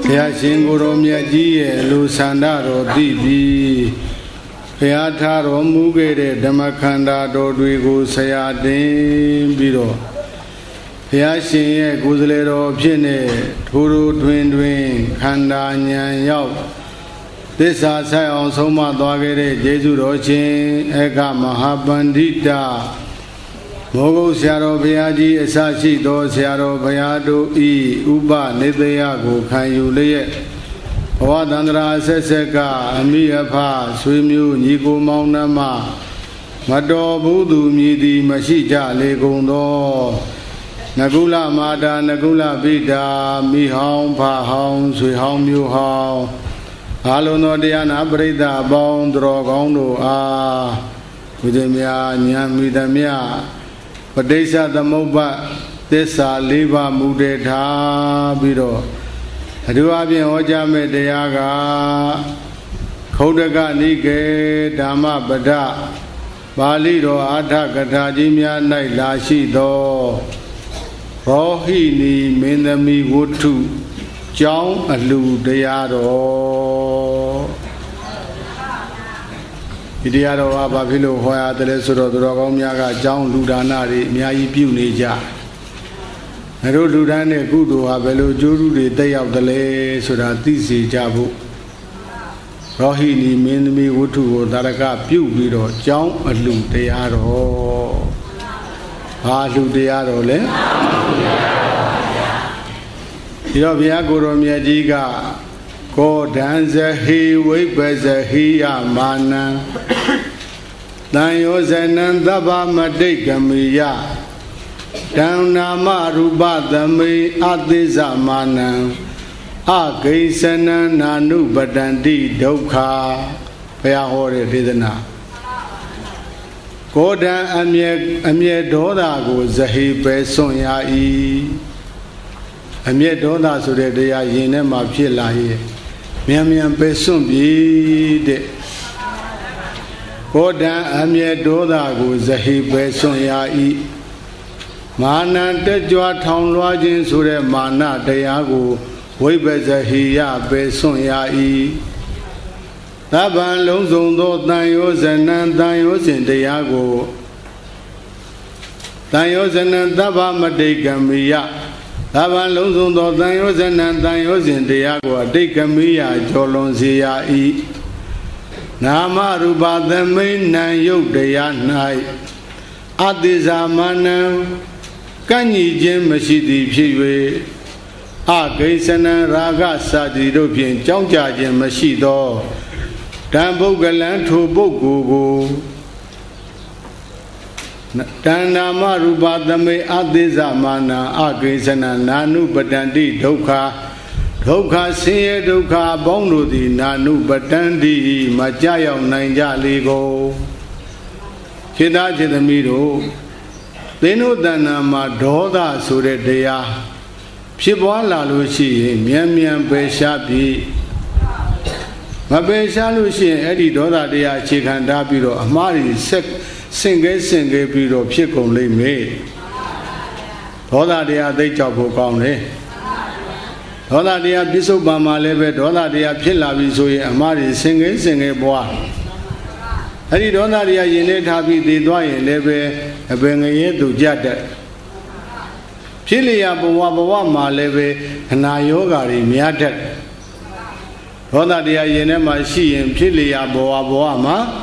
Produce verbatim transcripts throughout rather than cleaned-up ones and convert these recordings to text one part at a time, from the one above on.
Bia Singuro Miaji, Lusandaro Dibi, Beataro Mugere, Damakanda, Dodrigo, Sayadin, Biro. Bia Sing, Guzlero, Pine, Turu, Twin Twin, Kanda, Nyan Yao. This are Sayon Soma Dogere, Jesu Rochin, Eka Mahabandita. Mogo Siaro Biaji, Esashi, Do Siaro Bayado, E, Uba, Nedeago, Kayule, Oadandra, Seseka, Amiapa, Swimu, Nico Maunama, Mado, Budu, Midi, Mashija, Legondo, Nagula Mada, Nagula Bida, Mi Hong, Pa Hong, Sui Hong, Mu Hong, Alono Diana Breda, Bond, Drogondo, Ah, Udemia, Nyamidamia. Padesa the Moba, Desa, Liva, Mudeta, Biro. Aduabian Ojame Deaga, Kodaga Nike, Dama Bada, Balido, Ata, Katajimia, Night, Lashi, Do, Rohini, Mindami, Wood, John, Alu, Deado. Idiaro Ababilo, Hoya, the Lesoro, Rogomiaga, John Ludanari, Miai Punija. I don't do that, Gudu, Abelo, Juru, the day of the lay, so that this is Jabu. Rohini, Minmi, Wutu, Daraka, Pubido, John, Alu, Dearo. Alu, Dearo, Le? Yobiaguro Miajiga. Go dance a he, wake as a he, a man. Dayos and Daba Madegamiya. Down Namaruba, the me at this Amana. A Gaisana Nanu Badandi Doka. Payahore Ridana. Go down Amia Doda goes a he, Pesonia E. Amia Doda so that they are in a Mapilla. Miamian Pesum be de Goda Amia Doda goes a he Pesson ya e Mana de Joa Town Lodging Sure Mana Deago, Webes a he ya Pesson ya e Taban Lonzon do Dayos and Nan Dayos in Deago Dayos and Nan Daba Madegamia. Taban Lonzon do Dayos and Dayos in Diago, Dekamia, Jolonzia E. Nama Ruba the main nine yoke day at night. At this Amana, Kanyi Jim Mashidi Piwe, A Gaisana Raga Sadi European, Jonja Jim Mashido, Tambo Galan to Bogo. Dana Maruba the me Adiza Mana, Agrisana, Nanu Badandi, Doka, Doka Se Doka, Bonudi, Nanu Badandi, Majaya, Nanja Ligo. Chidaji the Mido. They know Dana Madoda Suredea. Shibwala Lucy, Miamian Beshabi. Mabesha Lucy, Eddie Doda dea chicken dabiro, Amari sec. Single single biro pico lay made. Oda dea de Japo County. Oda dea Biso Bama leve, Oda dea Pilla Viso, Amari single single boy. I did Oda dea Yenet happy the doyen leve, a bengaye to Jada. Pilia Boa leve, and Ayogari miatet. Oda dea Yenema she and Pilia Boa Boama.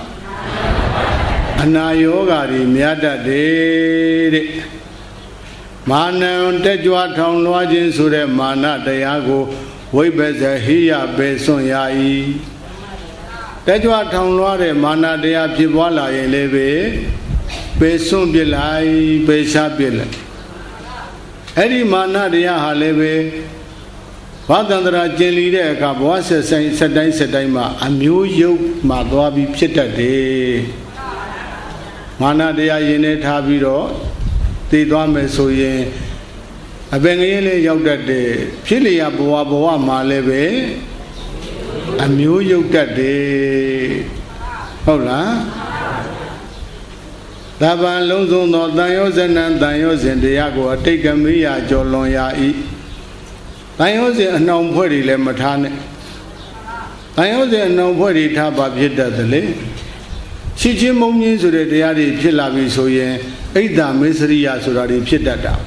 Anayogari Miata de Mana Tejua Town Lodging Sure Mana Deago, Webeza Hia Beson Yai Tejua Town Lode Mana Dea Piwala Eleve Beson Bilai Besha Bill Eddie Mana Dea Haleve Vadandra Jelly de Cabwasa Sadai Sadaima, a new yoke Madwabi Pita de Mana dea Yenet Habiro, the Dwame Soye, a Bengele Yoga de Pilia Boa Boa Maleve, a new yoga de Hola Daban Lonzo no Dayos and Dayos and Diago, take a Mia Joloya E. တိုင်းရောစဉ်အနှောင်ဖွဲ့တွေလည်းမထားနဲ့တိုင်းရောစဉ်အနှောင်ဖွဲ့တွေထားပါဖြစ်တတ်တယ်လေရှိချင်းမုံချင်းဆိုတဲ့တရားတွေဖြစ်လာပြီဆိုရင်အိဒ္ဓမစ္စရိယဆိုတာတွေဖြစ်တတ်တာ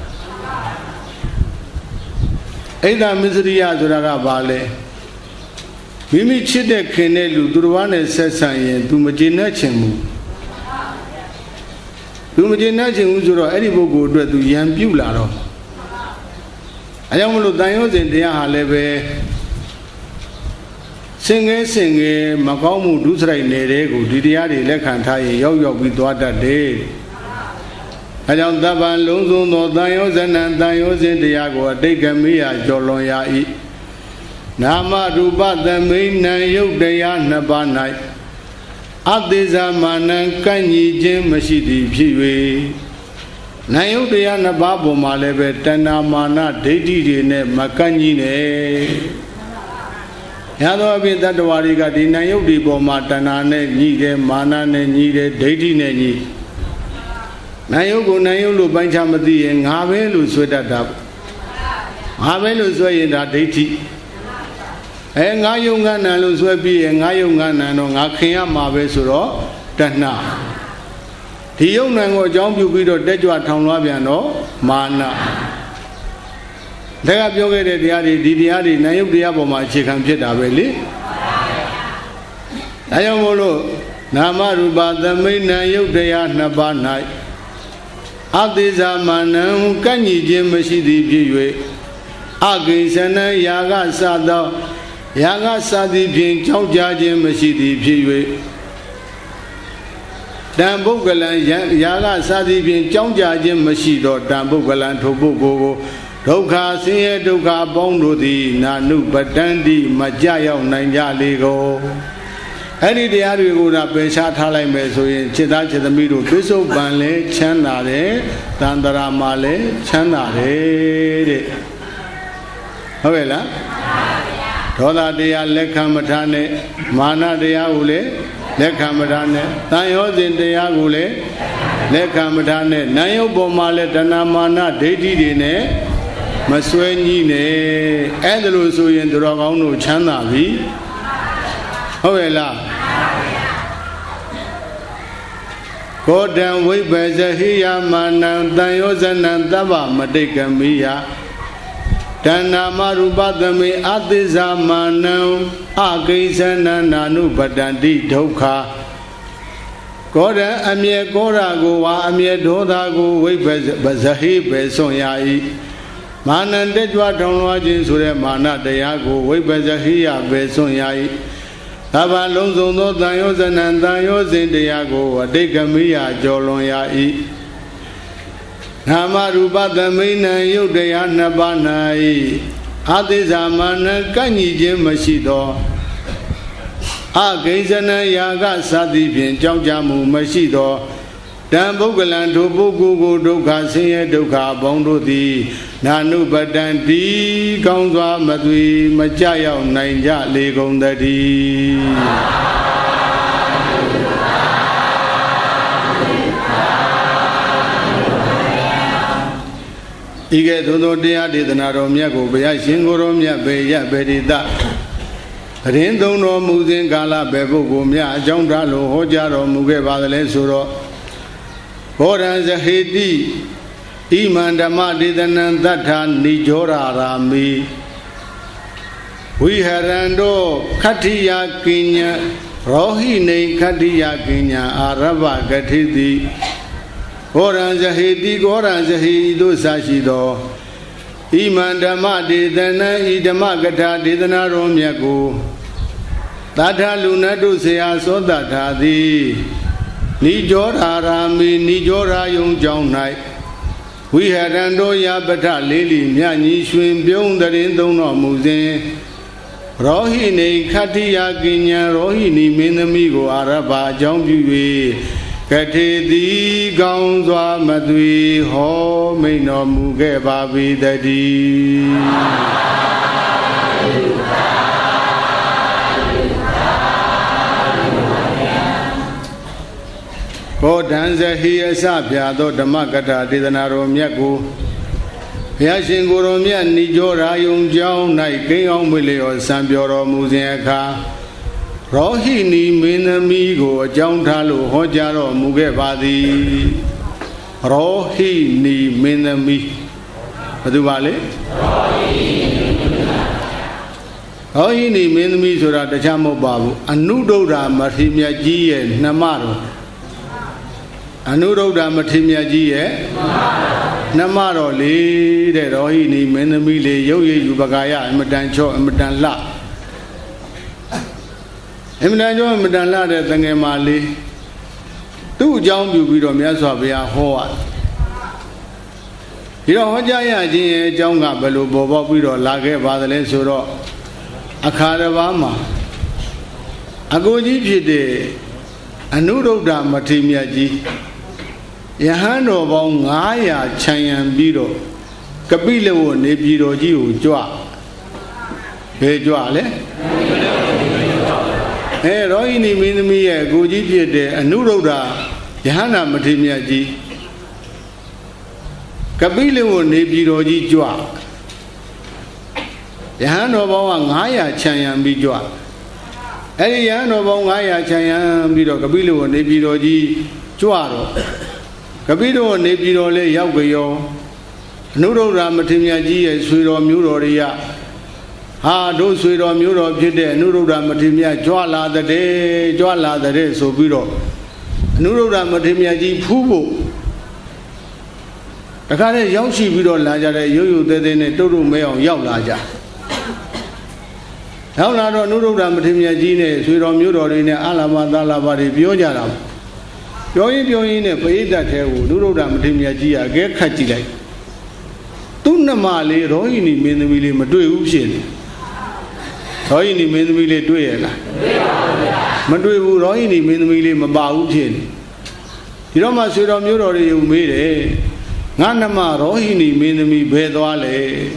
အိဒ္ဓမစ္စရိယဆိုတာကဘာလဲမိမိချစ်တဲ့ခင်တဲ့လူသူတော်ဘာနဲ့ဆက်ဆံရင် तू မကျေနပ်ချင်ဘူး तू မကျေနပ်ချင်ဘူးဆိုတော့အဲ့ဒီပုဂ္ဂိုလ်အတွက် तू ရံပြုတ်လာတော့အဲကြောင့်မလို့တန်ရုံးစဉ်တရားဟာလည်းပဲစင်ငယ်စင်ငယ်မကောင်းမှုဒုစရိုက်နေတဲ့ကိုဒီတရားတွေလက်ခံထားရင်ရောက်ရောက်ပြီးသွားတတ်တယ်အဲကြောင့်တပ္ပံလုံးစုံသောတန်ရုံးဇနံတန်ရုံးစဉ်တရားကိုအတိတ်ကမိယာကျော်လွန်ရာ၏နာမရူပသမိဏံယုတ်တရားနှစ်ပါး၌အသေးစာမာနံကန့်ညီခြင်းမရှိသည်ဖြစ်၍နာယုတ်တရားနှစ်ပါးပေါ်မှာလည်းပဲတဏမာနဒိဋ္ဌိတွေနဲ့မကန့်ညီနဲ့ရသောအပြင်တတ္တဝါတွေကဒီနာယုတ်ဒီပေါ်မှာတဏနဲ့ညီတယ်မာနနဲ့ညီတယ်ဒိဋ္ဌိနဲ့ညီနာယုတ်ကိုနာယုတ်လို့ပိုင်းခြားမသိရင်ငါပဲလို့ဆွဲတတ်တာငါပဲလို့ဆွဲရင်ဒါဒိဋ္ဌိအဲငါယုံငါနံလို့ဆွဲပြီးရင်ငါယုံငါနံတော့ငါခင်ရမှာပဲဆိုတော့တဏှာဒီယုံနံကိုအကြောင်းပြုပြီးတော့တက်ကြွထောင်လွှားပြန်တော့မာနဒါကပြောခဲ့တဲ့တရားတွေဒီတရားတွေနာယုတ်တရားပေါ်မှာအခြေခံဖြစ်တာပဲလေဒါကြောင့်မို့လို့နာမရူပသမိဏံယုတ်တရားနှစ်ပါး၌အသေးစာမာနံကန့်ညီခြင်းမရှိသည်ဖြစ်၍အကိဉ္စနံယာကစသောယာကစသည်ဖြင့်ကြောက်ကြခြင်းမရှိသည်ဖြစ်၍တံပုဂ္ဂလံယာကစသည်ဖြင့်ကြောက်ကြခြင်းမရှိသောတံပုဂ္ဂလံထိုပုဂ္ဂိုလ်ကိုဒုက္ခဆင်းရဲဒုက္ခပေါင်းတို့သည်နာနုပတန္တိမကြရောက်နိုင်ကြလေကုန်အဲ့ဒီတရားတွေကိုတော့ပယ်ရှားထားလိုက်မယ်ဆိုရင်จิตသားจิตသမီးတို့ပိဿုပန်လဲချမ်းသာတယ်တန်တရာမှာလဲချမ်းသာတယ်တဲ့ဟုတ်ရဲ့လားဒေါသတရားလက်ခံမထားနဲ့မာနတရားကိုလည်းလက်ခံမထားနဲ့တန်ရောစဉ်တရားကိုလည်းလက်ခံမထားနဲ့နာယုတ်ပေါ်မှာလည်းတဏမာနဒိဋ္ဌိတွေနဲ့မဆွဲညှိနဲ့အဲ့ဒါလို့ဆိုရင်သူတော်ကောင်းတို့ချမ်းသာပြီဟုတ်ရဲ့လားကောတံဝိပ္ပဇဟိယမာနံတန်ရောဇနံတဗ္ဗမတိကမိယတဏ္ဍမရူပသမေအသစ္စာမာနံအကိဉ္စနံနာနုပတန္တိဒုက္ခကောရံအမြဲကောရာကိုဝါအမြဲဒေါသကိုဝိပ္ပဇဟိပဲဆွန်ရ၏မာနံတက်ကြွထောင်လွှားခြင်းဆိုတဲ့မာနတရားကိုဝိပ္ပဇဟိယပဲဆွန်ရ၏သဗ္ဗလုံးစုံသောတန်ရောဇနံတန်ရောစဉ်တရားကိုအတိတ်ကမိယာကျော်လွန်ရ၏နာမရူပသမိဏံယုတ်တရားနှစ်ပါး၌အသေးစာမာနံကန့်ညီခြင်းမရှိသောအကိဉ္စနံယာကစသည်ဖြင့်ကြောက်ကြမှုမရှိသောတံပုဂ္ဂလံထိုပုဂ္ဂိုလ်ကိုဒုက္ခဆင်းရဲဒုက္ခပေါင်းတို့သည်နာနုပတန္တိကောင်းစွာမသွေမကြရောက်နိုင်ကြလေကုန်တည်းဤကဲ့သို့သောတရားဒေသနာတော်မြတ်ကိုဘုရားရှင်ကိုယ်တော်မြတ်ပေရပေရိတအရင်သုံးတော်မူစဉ်ကာလပဲပုဂ္ဂိုလ်များအကြောင်းထားလို့ဟောကြားတော်မူခဲ့ပါသလဲဆိုတော့ဘောဓံဇဟေတိဣမန္ဓမ္မဒေသနံသတ္ထာနိကြောရာရာမိဝိဟရန္တောခတ္ထိယကိညာရောဟိနေခတ္ထိယကိညာအာရဗဂတိတိဘောရံဇဟေတိဘောရံဇဟေတို့စရှိသောဣမန္ဓမ္မဒေသနံဣဓမ္မကထာဒေသနာတော်မြတ်ကိုသတ္ထလူနတ်တို့ဆရာသောတထာသည်နိကြောရာရာမိနိကြောရာယုံကြောင်း၌ဝိဟရန္တောယပထလေးလီမြညီရွှင်ပြုံးတရင်သုံးတော်မူစဉ်ရောဟိနေခတ္ထိယကိညာရောဟိနီမင်းသမီးကိုအာရဗအကြောင်းပြု၍ကထေတိကောင်းစွာမသွေဟောမိန်တော်မူခဲ့ပါပြီတည်းဘောဓံဇဟိအစပြသောဓမ္မကထာဒေသနာတော်မြတ်ကိုဘဘုရားရှင်ကိုယ်တော်မြတ်နိကြောရာယုံကျောင်း၌ကိန်းအောင်မွေလျော်စံပြောတော်မူစဉ်အခါရောဟိနီမင်းသမီးကိုအကြောင်းထားလို့ဟောကြားတော်မူခဲ့ပါသည်ရောဟိနီမင်းသမီးဘယ်သူပါလဲရောဟိနီမင်းသမီးဆိုတာတခြားမဟုတ်ပါဘူးအနုဒုဒ္ဓမထေရမြတ်ကြီးရဲ့နှမတော်အနုဒုဒ္ဓမထေရမြတ်ကြီးရဲ့နှမတော်လေတဲ့ရောဟိနီမင်းသမီးလေရုပ်ရည်ယူပကာယအမတန်ချော့အမတန်လှအမတန်ချော့အမတန်လှတဲ့တငယ်မလေးသူ့အကြောင်းပြုပြီးတော့မြတ်စွာဘုရားဟောရတယ်ဒီတော့ဟောကြားရခြင်းရဲ့အကြောင်းကဘယ်လိုပေါ်ပေါက်ပြီးတော့လာခဲ့ပါသလဲဆိုတော့အခါတစ်ပါးမှာအကိုကြီးဖြစ်တဲ့အနုရုဒ္ဓမထေရမြတ်ကြီးယဟန်တော်ပေါင်း၅ရာခြံရံပြီးတော့ကပိလဝနေပြည်တော်ကြီးကိုကြွဘယ်ကြွလဲအဲရောဟိနီမင်းသမီးရဲ့အကိုကြီးဖြစ်တဲ့အနုရုဒ္ဓယဟန္တာမထေရမြတ်ကြီးကပိလဝနေပြည်တော်ကြီးကြွယဟန်တော်ပေါင်းက၅ရာခြံရံပြီးကြွအဲ့ဒီယဟန်တော်ပေါင်း၅ရာခြံရံပြီးတော့ကပိလဝနေပြည်တော်ကြီးကြွတော့ကပိလဝနေပြည်တော်လေးရောက်ကြောအနုရုဒ္ဓမထေရမြတ်ကြီးရဲ့ဆွေတော်မျိုးတော်တွေကဟာတို့ဆွေတော်မျိုးတော်ဖြစ်တဲ့အနုရုဒ္ဓမထေရမြတ်ကြွလာတဲ့ကြွလာတဲ့ဆိုပြီးတော့အနုရုဒ္ဓမထေရမြတ်ကြီးဖူးဖို့တခါတည်းရောက်ရှိပြီးတော့လာကြတဲ့ရုပ်ရုပ်သေးသေးနဲ့တုတ်တုတ်မဲအောင်ရောက်လာကြရောက်လာတော့အနုရုဒ္ဓမထေရမြတ်ကြီးနဲ့ဆွေတော်မျိုးတော်တွေနဲ့အလာမသာလာပါတွေပြောကြတာပြောရင်ပြောရင်နဲ့ပရိသတ်ထဲကိုအနုရုဒ္ဓမထေရမြတ်ကြီးကအကဲခတ်ကြည့်လိုက်သူ့နှမလေးရောဟိနီမင်းသမီးလေးမတွေ့ဘူးဖြစ်နေရောဟိနီမင်းသမီးလေးတွေ့ရလားမတွေ့ဘူးရောဟိနီမင်းသမီးလေးမပါဘူးဖြစ်နေဒီတော့မှဆွေတော်မျိုးတော်တွေယူမေးတယ်ငါနှမရောဟိနီမင်းသမီးဘယ်သွားလဲ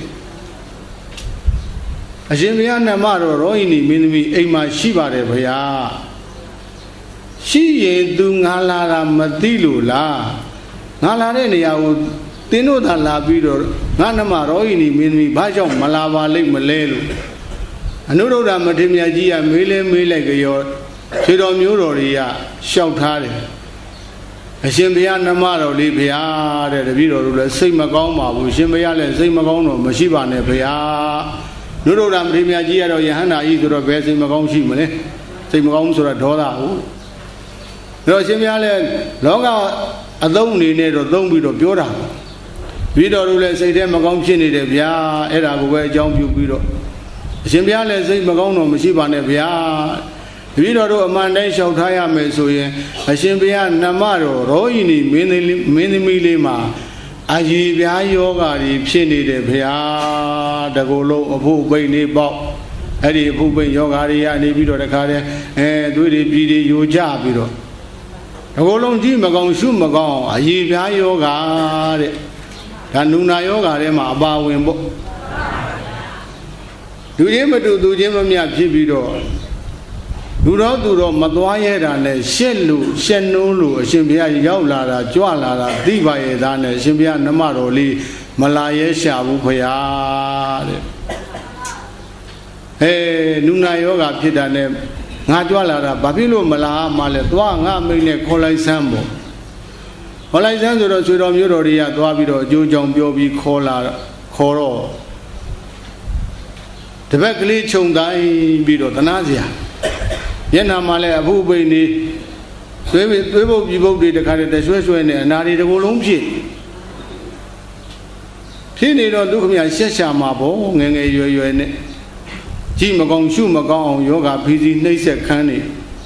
အရှင်ဘုရားနှမတော်ရောဟိနီမင်းသမီးအိမ်မှာရှိပါတယ်ဗျာရှိရင်သူငါလာတာမသိလို့လားငါလာတဲ့နေရာကိုတင်းတို့သာလာပြီးတော့ငါနှမရောဟိနီမင်းသမီးဘာကြောင့်မလာပါလိမ့်မလဲလို့အနုရုဒ္ဓမထေရမြတ်ကြီးကမေးလဲမေးလိုက်ကြောဆွေတော်မျိုးတော်တွေကရှောက်ထားတယ်အရှင်ဘုရားနှမတော်လေးဘုရားတဲ့တပည့်တော်တို့လည်းစိတ်မကောင်းပါဘူးရှင်ဘုရားလည်းစိတ်မကောင်းတော့မရှိပါနဲ့ဘုရားနုရုဒ္ဓမထေရမြတ်ကြီးကတော့ယဟန္တာကြီးဆိုတော့ဘယ်စိတ်မကောင်းရှိမလဲစိတ်မကောင်းဆိုတာဒေါသဟုတ်ဒါတော့ရှင်ဘုရားလည်းလောကအသုံးအနေနဲ့တော့သုံးပြီးတော့ပြောတာတပည့်တော်တို့လည်းစိတ်ထဲမကောင်းဖြစ်နေတယ်ဗျာအဲ့ဒါကိုပဲအကြောင်းပြုပြီးတော့အရှင်ဘုရားလည်းစိတ်မကောင်းတော့မရှိပါနဲ့ဗျာတပည့်တော်တို့အမှန်တိုင်းလျှောက်ထားရမယ်ဆိုရင်အရှင်ဘုရားနှမတော်ရောဟိနီမင်းသမီးမင်းသမီးလေးမှာအရေပြားယောဂါတွေဖြစ်နေတယ်ဗျာတကူလုံးအဖို့ပိတ်နေပေါက်အဲ့ဒီအဖို့ပိတ်ယောဂါတွေကနေပြီးတော့တခါတည်းအဲသွေးတွေပြည်တွေယိုကျပြီးတော့တကူလုံးကြည့်မကောင်းရှုမကောင်းအရေပြားယောဂါတဲ့ဒါနုနာယောဂါထဲမှာအပါဝင်ပေါ့လူချင်းမတူသူချင်းမမျှဖြစ်ပြီးတော့လူတော်သူတော်မသွားရတာနဲ့ရှက်လို့ရှက်နှုံးလို့အရှင်ဘုရားရောက်လာတာကြွလာတာသိပါရဲ့သားနဲ့အရှင်ဘုရားနှမတော်လေးမလာရဲရှာဘူးခရားတဲ့အဲနုနာယောဂဖြစ်တာနဲ့ငါကြွလာတာဘာဖြစ်လို့မလာမှလဲသွားငါမိတ်နဲ့ခေါ်လိုက်စမ်းပေါ့ခေါ်လိုက်စမ်းဆိုတော့ဆွေတော်မျိုးတော်တွေကသွားပြီးတော့အကျိုးကြောင့်ပြောပြီးခေါ်လာခေါ်တော့တပည့်ကလေးခြုံတိုင်းပြီးတော့တနာစရာမျက်နှာမှာလည်းအဖုပိန်နေသွေးသွေးပုတ်ပြီပုတ်တွေတခါတည်းတရွှဲရွှဲနေအနာတွေတကူလုံးဖြစ်ဖြစ်နေတော့ဒုက္ခမြရှက်ရှာမှာပေါ့ငယ်ငယ်ရွယ်ရွယ်နဲ့ကြည့်မကောင်းရှုမကောင်းအောင်ယောဂဖီစီနှိမ့်ဆက်ခန်းနေ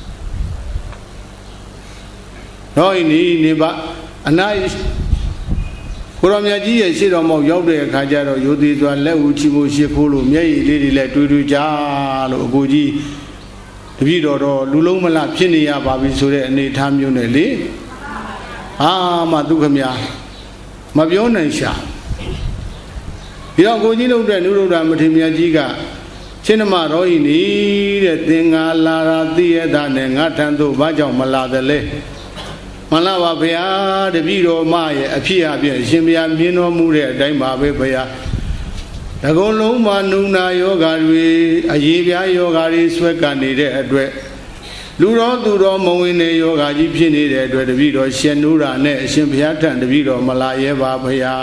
တော့ဤနေနေပါအနာကိုရောမြတ်ကြီးရဲ့ရှေ့တော်မောက်ရောက်တဲ့အခါကျတော့ရိုသေစွာလက်ဦးချီမိုးရှိခိုးလို့မျက်ရည်လေးတွေလည်းတွေ့တွေ့ကြလို့အကိုကြီးတပည့်တော်တော့လူလုံးမလဖြစ်နေရပါပြီဆိုတဲ့အနေထားမျိုးနဲ့လေအာမဒုက္ခမြမပြောနိုင်ရှာဒီတော့ကိုကြီးလုံးတဲ့နုရုဒ္ဓမထေရမြတ်ကြီးကရှင်မရောဟိနီတဲ့သင်္ဃာလာရာသိရတာနဲ့ငါထံသို့ဘာကြောင့်မလာသလဲမှန်လားပါဗျာတပည့်တော်မရဲ့အဖြစ်အပျက်ရှင်ဘုရားမြင်တော်မူတဲ့အတိုင်းပါပဲဗျာတကုံလုံးမှာနုနာယောဂါတွေအရေးပြားယောဂါတွေဆွဲကပ်နေတဲ့အတွက်လူတော်သူတော်မဝင်တဲ့ယောဂါကြီးဖြစ်နေတဲ့အတွက်တပည့်တော်ရှင်နုရာနဲ့အရှင်ဘုရားထံတပည့်တော်မလာရဲပါဗျာ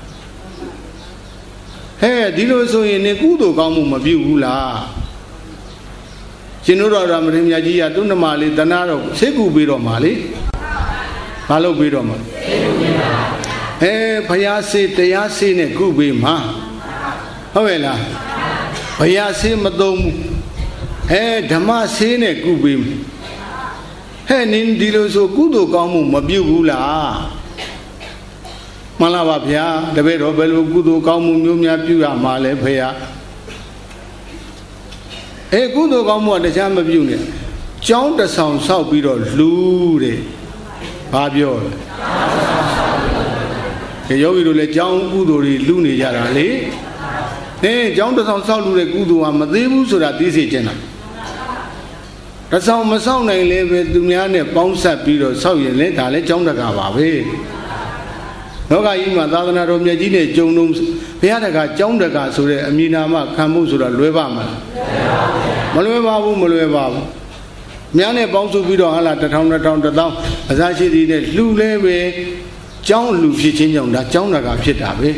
ဟဲ့ဒီလိုဆိုရင်နေကုသိုလ်ကောင်းမှုမပြုဘူးလားရှင်နုတော်ရမထေရမြတ်ကြီးကသူ့နှမလေးတနာတော့စိတ်ကူပြီးတော့မှာလေဘာလို့ပြီးတော့မှာအဲဘုရားစေတရားစေနဲ့ကုပြီးမှာဟုတ်ရဲ့လားဘုရားစေမသုံးဘူးအဲဓမ္မစေနဲ့ကုပြီးဟဲ့နင်းဒီလိုဆိုကုသိုလ်ကောင်းမှုမပြုဘူးလားမှန်လားပါဗျာတပည့်တော်ဘယ်လိုကုသိုလ်ကောင်းမှုမျိုးများပြုရမှာလဲဖေဟာအဲကုသိုလ်ကောင်းမှုကတရားမပြုနဲ့ကျောင်းတစ်ဆောင်ဆောက်ပြီးတော့လူတဲ့ဘာပြောလဲဒီယောဂီတို့လည်းကျောင်းကုသိုလ်တွေလူနေကြတာလေအင်းကျောင်းတစ်ဆောင်ဆောက်လူတဲ့ကုသိုလ်ကမသေးဘူးဆိုတာသိစေချင်တာတစ်ဆောင်မဆောက်နိုင်လည်းပဲသူများနဲ့ပေါင်းဆက်ပြီးတော့ဆောက်ရင်လည်းဒါလည်းကျောင်းတကာပါပဲလောကကြီးမှာသာသနာတော်မြတ်ကြီးနဲ့ကြုံလုံးဘုရားတကာကျောင်းတကာဆိုတဲ့အမည်နာမခံမှုဆိုတာလွယ်ပါမလားမလွယ်ပါဘူးမလွယ်ပါဘူးများနဲ့ပေါင်းစုပြီးတော့ဟာလာတစ်ထောင်တစ်ထောင်တစ်သောင်းအစားရှိသေးတဲ့လှူလဲပဲကျောင်းလူဖြစ်ချင်းကြောင့်ဒါကျောင်းတကာဖြစ်တာပဲ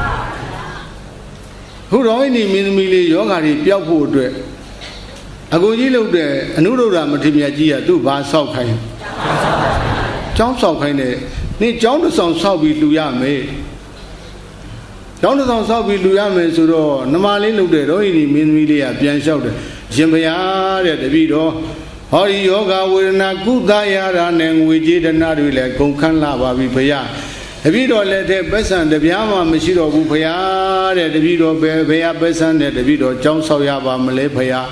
ခုတော်ဤမင်းသမီးလေးယောဂါတွေပျောက်ဖို့အတွက်အကိုကြီးလုပ်တဲ့အနုရုဒ္ဓမထေရမြတ်ကြီးကသူ့ဘာဆောက်ခိုင်းကျောင်းဆောက်ခိုင်းတဲ့နေ့ကျောင်းတစ်ဆောင်ဆောက်ပြီးလူရမယ်ကျောင်းတစ်ဆောင်ဆောက်ပြီးလူရမယ်ဆိုတော့နမလေးလုပ်တဲ့တော်ဤမင်းသမီးလေးကပြန်လျှောက်တယ်ရှင်ဘုရားတဲ့တပည့်တော်ဟောဒီယောဂဝေဒနာကုသရတာနဲ့ငွေကြေးဒနာတွေလည်းကုန်ခန်းလာပါပြီဘုရားတပည့်တော်လည်းတဲ့ပက်ဆံတပြားမှမရှိတော့ဘူးဘုရားတဲ့တပည့်တော်ပဲဘုရားပက်ဆံတဲ့တပည့်တော်ကျောင်းဆောက်ရပါမလဲဘုရား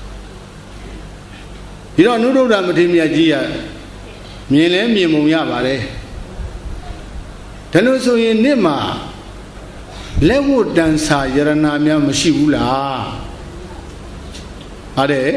ဒီတော့နုဒုဒ္ဓမထေရမြတ်ကြီးကမြင်လဲမြင်ပုံရပါတယ်ဒါလို့ဆိုရင်နေ့မှာလက်ဝတ်တန်စာယရနာများမရှိဘူးလားဟုတ်တယ်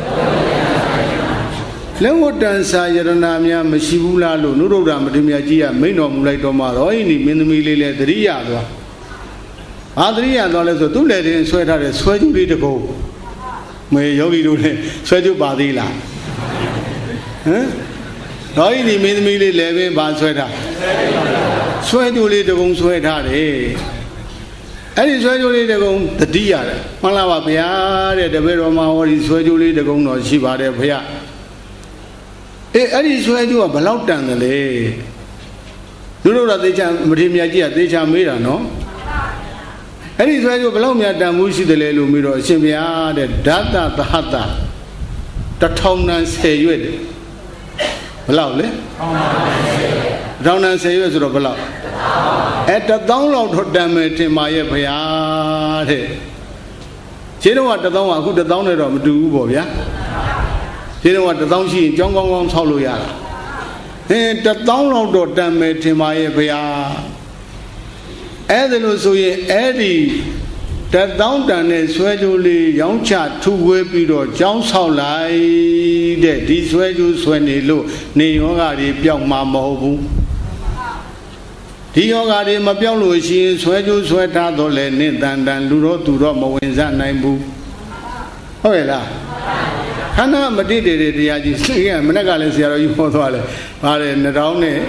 လက်ဝတ်တန်စာယရနာများမရှိဘူးလားလို့နုဒုဒ္ဓမထေရမြတ်ကြီးကမိန့်တော်မူလိုက်တော့မှတော့ဤမင်းသမီးလေးလည်းသတိရသွားဘာသတိရသွားလဲဆိုသူ့လက်တွင်ဆွဲထားတဲ့ဆွဲကြိုးလေးတစ်ခုမေယောဂီတို့လည်းဆွဲကြိုးပါသေးလားဟမ်တော့ဤမင်းသမီးလေးလည်းပဲဘာဆွဲထားဆွဲကြိုးလေးတစ်ခုဆွဲထားတယ်အဲ့ဒီဆွဲကြိုးလေးတစ်ခုတတိရတယ်မှန်လားပါဗျာတဲ့တပည့်တော်မှာဟောဒီဆွဲကြိုးလေးတစ်ခုတော့ရှိပါတယ်ဗျာအေးအဲ့ဒီဆွဲကြိုးကဘယ်လောက်တန်တယ်လဲလူတို့တော့သေချာမထေရမြတ်ကြီးကသေချာမေးတာနော်အဲ့ဒီဆွဲကြိုးဘယ်လောက်များတန်မှုရှိတယ်လဲလို့မေးတော့အရှင်ဘုရားတဲ့ဓာတသဟတတထောင်တန်ဆယ်ရွက်တယ်ဘယ်လောက်လဲတထောင်တန်ဆယ်ရွက်ဆိုတော့ဘယ်လောက်အဲတသောင်းလောက်တော့တန်မယ်ထင်ပါရဲ့ဘုရားတဲ့ခြေတော့ကတသောင်းကအခုတသောင်းနဲ့တော့မတူဘူးပေါ့ဗျာခြေတော့ကတသောင်းရှိရင်ကြောင်းကောင်းကောင်းဆောက်လို့ရတာဟင်းတသောင်းလောက်တော့တန်မယ်ထင်ပါရဲ့ဘုရားအဲ့ဒါလို့ဆိုရင်အဲ့ဒီတသောင်းတန်နဲ့ဆွဲကြိုးလေးရောင်းချထုဝဲပြီးတော့ကြောင်းဆောက်လိုက်တဲ့ဒီဆွဲကြိုးဆွဲနေလို့နေယောဂါတွေပျောက်မှာမဟုတ်ဘူးဒီယောဂါတွေမပြောင်းလို့ရှိရင်ဆွဲကြိုးဆွဲထားတော့လေနင့်တန်တန်လူတော့သူတော့မဝင်စားနိုင်ဘူးဟုတ်ရဲ့လားခန္ဓာမတည်တဲ့တရားကြီးသိရမနေ့ကလည်းဆရာတော်ကြီးဟောသွားတယ်ဗါတယ်နှထောင်းနဲ့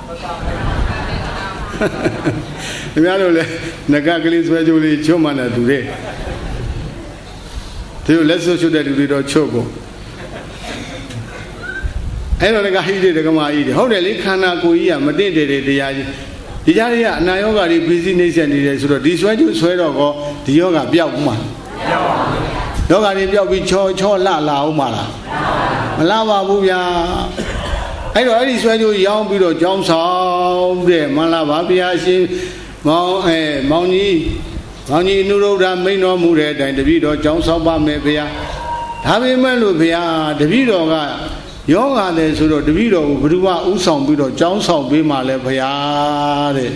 ခင်ဗျားတို့လည်းငကကလေးဆွဲကြိုးလေးချွတ်မှန်းတဲ့သူတွေဒီလိုလက်ဆွတ်ချွတ်တဲ့လူတွေတော့ချွတ်ကုန်အဲ့တော့ငကဟိတဲ့ဒကမာကြီးတွေဟုတ်တယ်လေခန္ဓာကိုယ်ကြီးကမတည်တဲ့တရားကြီးဒီကြားတွေကအနာယောဂါတွေပြီးစီးနှိမ့်ဆက်နေတယ်ဆိုတော့ဒီဆွဲကြိုးဆွဲတော့ကောဒီယောဂါပျောက်မှာပျောက်ပါဘူးယောဂါတွေပျောက်ပြီးချောချောလှလာအောင်မလားမလှပါဘူးဗျာအဲ့တော့အဲ့ဒီဆွဲကြိုးရောင်းပြီးတော့ကြောင်းဆောင်တဲ့မှန်လားပါဗျာရှင်မောင်အဲမောင်ကြီးမောင်ကြီးနုရုဒ္ဓမိန်တော်မူတဲ့အတိုင်းတပည့်တော်ကြောင်းဆောင်ပါမယ်ဗျာဒါပေမဲ့လို့ဗျာတပည့်တော်ကယောဂါတယ်ဆိုတော့တပည့်တော်ကိုဘုရားဥဆောင်ပြီးတော့ကြောင်းဆောင်ပေးမှလဲဗျာတဲ့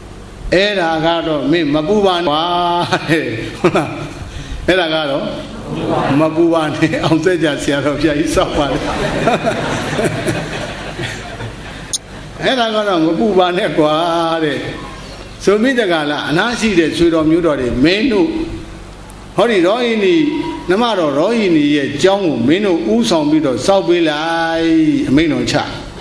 အဲ့ဒါကတော့မင်းမပူပါနဲ့တဲ့ဟုတ်လားအဲ့ဒါကတော့မမပူပါနဲ့အောင်သက်ကြဆရာတော်ဘုရားကြီးစောက်ပါလေအဲ့ဒါကတော့မပူပါနဲ့ကွာတဲ့ဆိုမိတကလားအနာရှိတဲ့ဆွေတော်မျိုးတော်တွေမင်းတို့ဟောဒီရောဟိနီနမတော်ရောဟိနီရဲ့ကျောင်းကိုမင်းတို့ဥဆောင်ပြီးတော့စောက်ပေးလိုက်အမိန့်တော်ချ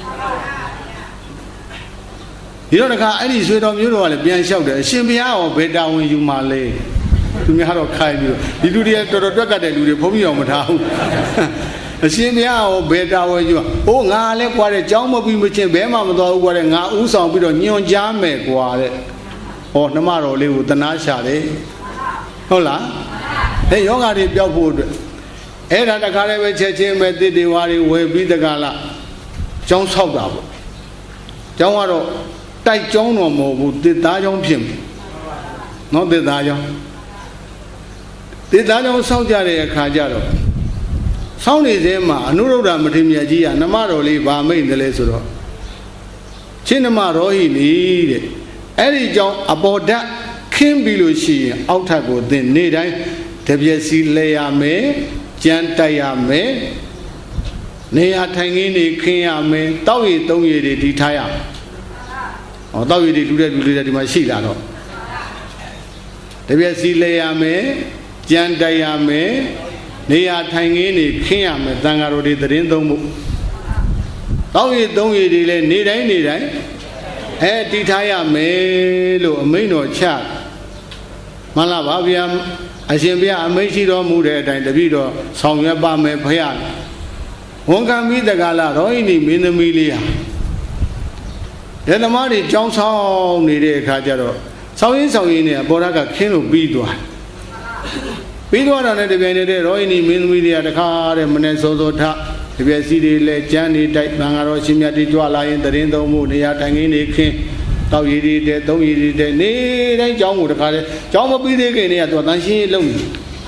ဒီတော့တခါအဲ့ဒီဆွေတော်မျိုးတော်ကလည်းပြန်လျှောက်တယ်အရှင်ဘုရားရောဘယ်တာဝန်ယူမှာလဲသူများတော့ခိုင်းပြီးတော့ဒီလူတွေတော်တော်တွက်ကတဲ့လူတွေဘုန်းကြီးအောင်မထားဘူးအရှင်ဘုရားရောဘယ်တာဝန်ယူမှာဟိုငါလည်းကွာတဲ့ကျောင်းမပြီးမချင်းဘဲမှမတော်ဘူးကွာတဲ့ငါဥဆောင်ပြီးတော့ညွန်ကြားမယ်ကွာတဲ့ဟောနှမတော်လေးကိုတနာရှာတယ်ဟုတ်လားအဲယောဂါတွေပျောက်ဖို့အတွက်အဲ့ဒါတခါလည်းပဲချက်ချင်းပဲတစ်တေဝါတွေဝယ်ပြီးတကလားကျောင်းဆောက်တာပေါ့ကျောင်းကတော့တိုက်ကျောင်းတော်မဟုတ်ဘူးတစ်သားကျောင်းဖြစ်မယ်နော်တစ်သားကျောင်းတစ်သားကျောင်းဆောက်ကြတဲ့အခါကျတော့ဆောင်းနေစဲမှာအနုရုဒ္ဓမထေရမြတ်ကြီးကနမတော်လေးဗာမိတ်တယ်လဲဆိုတော့ချင်းနမရောဟိနီတဲ့အဲ့ဒီကျောင်းအပေါ်ဓာတ်ခင်းပြီးလို့ရှိရင်အောက်ထပ်ကိုသင်နေ့တိုင်းတပြက်စီလဲရမယ်ကြမ်းတိုက်ရမယ်နေရာထိုင်ခင်းတွေခင်းရမယ်တောက်ရည်သုံးရည်တွေဒီထားရမယ်ဟောတောက်ရည်တွေလူတဲ့လူတွေဒီမှာရှိလာတော့တပြက်စီလဲရမယ်ကြမ်းတိုက်ရမယ်နေရာထိုင်ခင်းတွေခင်းရမယ်သံဃာတော်တွေသတင်းသုံးဖို့တောက်ရည်သုံးရည်တွေလည်းနေတိုင်းနေတိုင်းအဲတည်ထားရမယ်လို့အမိန့်တော်ချမှန်လားပါဗျာအရှင်ဘုရားအမိန့်ရှိတော်မူတဲ့အတိုင်းတပည့်တော်ဆောင်ရွက်ပါမယ်ဖခင်ဝန်ခံပြီးတကလားရောဟိနီမင်းသမီးလေးဟာဓမ္မတွေကြောင်းဆောင်နေတဲ့အခါကျတော့ဆောင်းရင်းဆောင်ရင်းနဲ့ပေါ်ရကခင်းလို့ပြီးသွားပြီးသွားတာနဲ့တပြိုင်တည်းရောဟိနီမင်းသမီးလေးကတခါတဲ့မနဲ့စောစောထတပြည့်စီတွေလဲကျန်းနေတိုက်သံဃာတော်ရှင်မြတ်တွေကြွလာရင်တရင်သုံးမှုနေရာထိုင်ခင်းနေခင်းတောက်ရည်တွေတဲ့သုံးရည်တွေတဲ့နေတိုင်းကျောင်းကိုတခါလဲကျောင်းမပြီးသေးခင်တည်းကသူကတန်ရှင်းလုံးနေ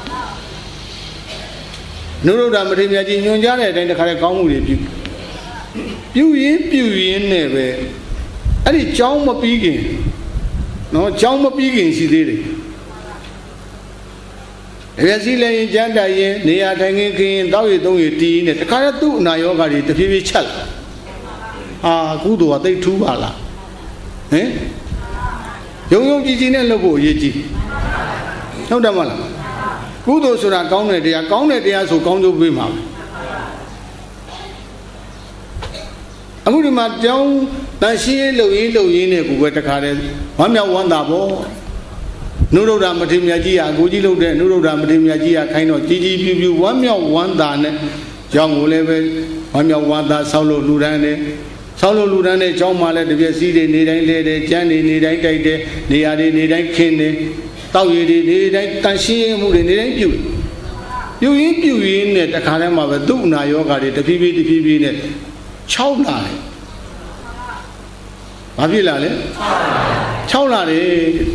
နုရုဒ္ဓမထေရမြတ်ကြီးညွှန်ကြားတဲ့အတိုင်းတခါလဲကောင်းမှုတွေပြုပြုရင်းပြုရင်းနဲ့ပဲအဲ့ဒီကျောင်းမပြီးခင်နော်ကျောင်းမပြီးခင်ရှိသေးတယ်တပြည့်စီလည်းရင်ကြမ်းတိုက်ရင်နေရာထိုင်ခင်းခင်းတောက်ရည်သုံးရည်တီးနေတခါလဲသူ့အနာယောဂါတွေတဖြည်းဖြည်းချက်လာဟာကုသိုလ်ကသိထူးပါလားဟင်ယုံယုံကြည်ကြည်နဲ့လုပ်ဖို့အရေးကြီးဟုတ်တယ်မလားကုသိုလ်ဆိုတာကောင်းတဲ့တရားကောင်းတဲ့တရားဆိုကောင်းကျိုးပေးမှာအခုဒီမှာကြောင်းတန်ရှင်းလုံရင်းလုံရင်းနဲ့ကိုပဲတခါတည်းဝမ်းမြောက်ဝမ်းသာပေါ့နုရုဒ္ဓမထေရမြတ်ကြီးကအကိုကြီးလုပ်တဲ့နုရုဒ္ဓမထေရမြတ်ကြီးကခိုင်းတော့ကြီးကြီးပြူပြူဝမ်းမြောက်ဝမ်းသာနဲ့ကြောင်းကိုလည်းပဲဝမ်းမြောက်ဝမ်းသာဆောက်လို့လူတန်းတယ်ဆောက်လို့လူတန်းတဲ့ကျောင်းမှာလည်းတပြည့်စည်းတွေနေတိုင်းလဲတယ်ကျန်းနေနေတိုင်းတိုက်တယ်နေရာတွေနေတိုင်းခင်းတယ်တောက်ရည်တွေနေတိုင်းတန်ရှင်းမှုတွေနေတိုင်းပြုပြုရင်းပြုရင်းနဲ့တခါတည်းမှာပဲသူ့အနာယောဂါတွေတဖြည်းဖြည်းတဖြည်းဖြည်းနဲ့ခြောက်လာတယ်ဘာဖြစ်လာလဲခြောက်လာတယ်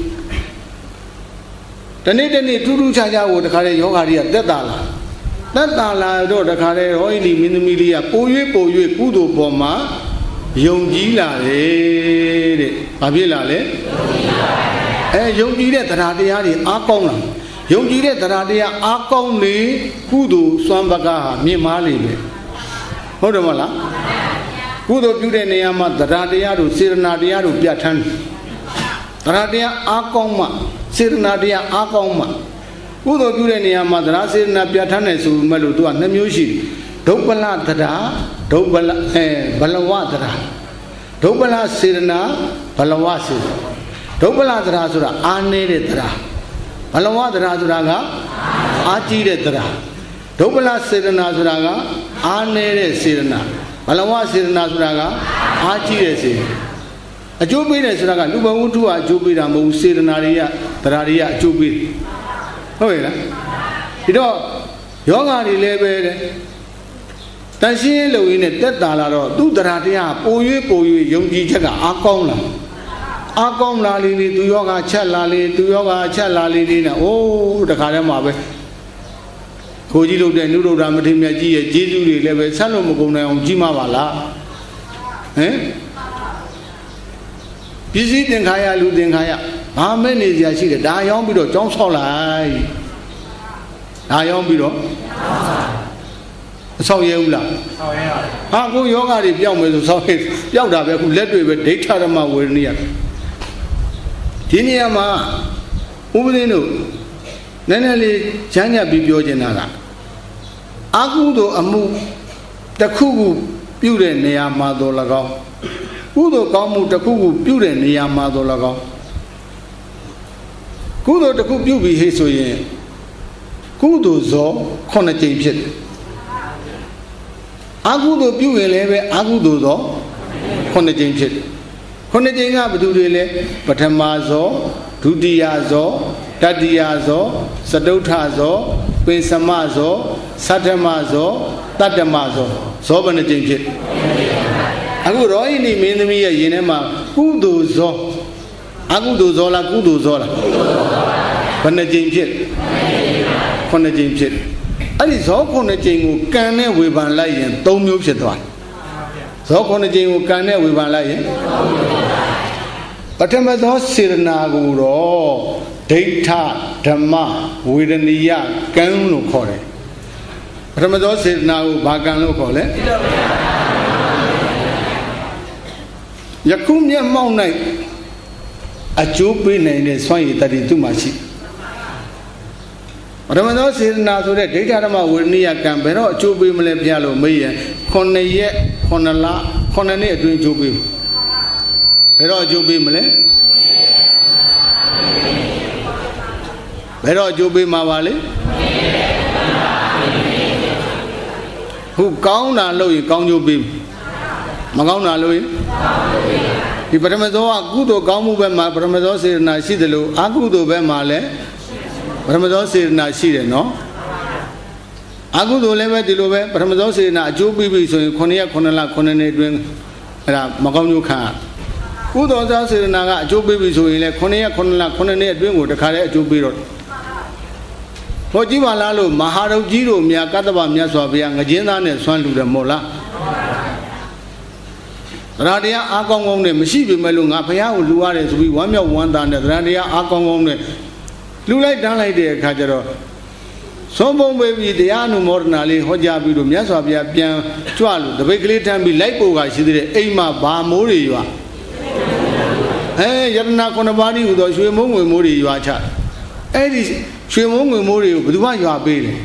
တနေ့တနေ့ထူးထူးခြားခြားကိုတခါတည်းယောဂါတွေကတက်တာလာတက်တာလာတော့တခါတည်းဟောဒီမင်းသမီးလေးကပို၍ပို၍ကုသိုလ်ပေါ်မှာယုံကြည်လာတယ်တဲ့ဘာဖြစ်လာလဲအဲယုံကြည်တဲ့တရားတရားတွေအားကောင်းလာယုံကြည်တဲ့တရားတရားအားကောင်းလေကုသိုလ်စွမ်းပကားဟာမြင့်မားလေပဲဟုတ်တယ်မလားကုသိုလ်ပြုတဲ့နေရာမှာတရားတရားတို့စေရနာတရားတို့ပြဋ္ဌာန်းတရားတရားအားကောင်းမှစေရနာတရားအားကောင်းမှကုသိုလ်ပြုတဲ့နေရာမှာတရားစေရနာပြဋ္ဌာန်းတယ်ဆိုမှလို့သူကနှစ်မျိုးရှိတယ်ဒုပ္ပလတရားဒုပ္ပလအဲဘလဝတရားဒုပ္ပလစေရနာဘလဝစေရဒုပ္ပလတရားဆိုတာအာနေတဲ့တရားဘလဝတရားဆိုတာကအာကြီးတဲ့တရားဒုပ္ပလစေရနာဆိုတာကအာနေတဲ့စေရနာဘလဝစေရနာဆိုတာကအာကြီးတဲ့စေရနာအကျိုးပေးတယ်ဆိုတာကလူဘဝတ္ထုကအကျိုးပေးတာမဟုတ်ဘူးစေရနာတွေကတရားတွေကအကျိုးပေးတယ်ဟုတ်ရဲ့လားဒီတော့ယောဂါတွေလည်းပဲတဲ့တန်ရှင်းလုံရင်းနဲ့တက်တာလာတော့သူ့တရားတရားပို၍ပို၍ယုံကြည်ချက်ကအားကောင်းလာအားကောင်းလာလေလေသူယောဂါချက်လာလေသူယောဂါချက်လာလေလေနဲ့အိုးတခါတည်းမှာပဲကိုကြီးလုပ်တဲ့နုရုဒ္ဓမထေရမြတ်ကြီးရဲ့ကျေးဇူးတွေလည်းပဲဆက်လို့မကုန်နိုင်အောင်ကြီးမှာပါလားဟင်ပစ္စည်းသင်္ခါရလူသင်္ခါရဘာမဲ့နေစရာရှိတယ်ဒါရောင်းပြီးတော့ကြောင်းဆောက်လိုက်ဒါရောင်းပြီးတော့ဆောက်ရဲဦးလားဆောက်ရဲပါဟာကိုယောဂတွေပြောင်းမယ်ဆိုဆောက်ရဲပြောက်တာပဲအခုလက်တွေပဲဒိဋ္ဌဓမ္မဝေဒနိယဒီနေရာမှာဥပဒေတို့နည်းနည်းလေးချမ်းညက်ပြီးပြောချင်တာကအကုသိုလ်အမှုတစ်ခုခုပြုတဲ့နေရာမှာတော့၎င်းကုသိုလ်ကောင်းမှုတစ်ခုခုပြုတဲ့နေရာမှာတော့၎င်းကုသိုလ်တစ်ခုပြုပြီးဟေ့ဆိုရင်ကုသိုလ်ဇောခုနှစ်ကြိမ်ဖြစ်တယ်အကုသိုလ်ပြုရင်လည်းပဲအကုသိုလ်ဇောခုနှစ်ကြိမ်ဖြစ်တယ်ခုနှစ်ကြိမ်ကဘယ်သူတွေလဲပထမဇောဒုတိယဇောတတိယဇောစတုထဇောပင်စမဇောသတ္တမဇောတတ္တမဇောဇောဘယ်နှကြိမ်ဖြစ်အခုရောဟိနိမင်းသမီးရဲ့ရင်ထဲမှာကုသိုလ်ဇောအကုသိုလ်ဇောလားကုသိုလ်ဇောလားဘယ်နှကြိမ်ဖြစ်ခုနှစ်ကြိမ်ဖြစ်အဲ့ဒီဇောခုနှစ်ကြိမ်ကိုကံနဲ့ဝေဖန်လိုက်ရင်သုံးမျိုးဖြစ်သွားတယ်ဇောခုနှစ်ကြိမ်ကိုကံနဲ့ဝေဖန်လိုက်ရင်ပထမသောစေရနာကိုတော့ဒိဋ္ဌဓမ္မဝေဒနိယကံလို့ခေါ်တယ်ပထမသောစေရနာကိုဘာကံလို့ခေါ်လဲယခုမျက်မှောက်၌အကျိုးပေးနိုင်တဲ့စွမ်းရည်တတိသူမှရှိပထမသောစေရနာဆိုတဲ့ဒိဋ္ဌဓမ္မဝေဒနိယကံဘယ်တော့အကျိုးပေးမလဲပြလို့မေးရင်ခုနှစ်ရက်ခုနှစ်လခုနှစ်နှစ်အတွင်းအကျိုးပေးဘယ်တော့အကျိုးပေးမလဲဘယ်တော့အကျိုးပေးမှာပါလဲခုကောင်းတာလို့ရင်ကောင်းကျိုးပေးမကောင်းတာလို့ရင်ဒီပထမသောကကုသိုလ်ကောင်းမှုဘက်မှာပထမသောစေရနာရှိတယ်လို့အကုသိုလ်ဘက်မှာလည်းပထမသောစေရနာရှိတယ်နော်အကုသိုလ်လည်းပဲဒီလိုပဲပထမသောစေရနာအကျိုးပေးပြီဆိုရင်ခုနှစ်ရက်ခုနှစ်လခုနှစ်နှစ်အတွင်းအဲ့ဒါမကောင်းကျိုးခံကုသိုလ်သောစေရနာကအကျိုးပေးပြီဆိုရင်လည်းခုနှစ်ရက်ခုနှစ်လခုနှစ်နှစ်အတွင်းကိုတခါတည်းအကျိုးပေးတော့ဟောကြည့်ပါလားလို့မဟာရုပ်ကြီးတို့မြတ်ကတ္တဗမြတ်စွာဘုရားငကျင်းသားနဲ့ဆွမ်းလူတယ်မို့လားသရတရားအားကောင်းကောင်းနဲ့မရှိပေမဲ့လို့ငါဘုရားကိုလူရတယ်ဆိုပြီးဝမ်းမြောက်ဝမ်းသာနဲ့သရတရားအားကောင်းကောင်းနဲ့လူလိုက်တန်းလိုက်တဲ့အခါကျတော့သုံးပုံပေးပြီးတရားအနုမောဒနာလေးဟောကြားပြီးတော့မြတ်စွာဘုရားပြန်ကြွလို့တပိတ်ကလေးထမ်းပြီးလိုက်ပို့ကရှိသေးတယ်အိမ်မှာဘာမိုးတွေရွာအဲယတနာခုနှစ်ပါးဤဟူသောရွှေမုံငွေမိုးတွေရွာချအဲ့ဒီရွှေမုံငွေမိုးတွေကိုဘယ်သူမှရွာပေးတယ်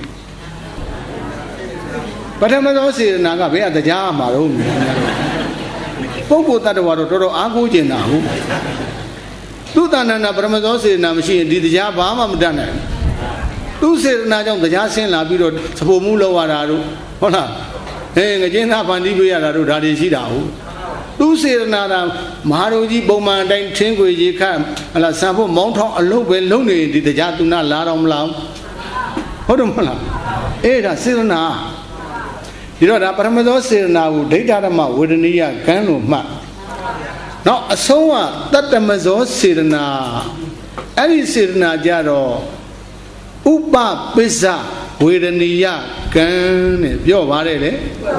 ပထမသောစေရနာကဘယ်အတရားမှာတော့ပုဂ္ဂိုလ်တ attva တော့တော်တော်အားကိုးကျင်တာဟုတ်သူတဏ္ဍနာပရမသောစေရနာမရှိရင်ဒီတရားဘာမှမတတ်နိုင်သူစေရနာကြောင့်တရားဆင်းလာပြီးတော့သဖို့မှုလောက်ရတာတို့ဟုတ်လားဟဲ့ငကျင်းသားဖန်တီးပေးရတာတို့ဒါတွေရှိတာဟုတ်သူစေရနာတာမဟာရုံကြီးပုံမှန်အတိုင်းထင်းခွေရေခတ်ဟလာဆံဖို့မောင်းထောင်းအလုပ်ပဲလုပ်နေဒီတရားသူနာလာတော့မလားဟုတ်တယ်မဟုတ်လားအေးဒါစေရနာဒီတော့ဒါပရမသောစေရနာကိုဒိဋ္ဌဓမ္မဝေဒနိယကံလို့မှတ်နောက်အဆုံးကတတ္တမဇောစေရနာအဲ့ဒီစေရနာကြတော့ဥပပိစ္ဆဝေဒနိယကံနဲ့ပြောပါတယ်လေ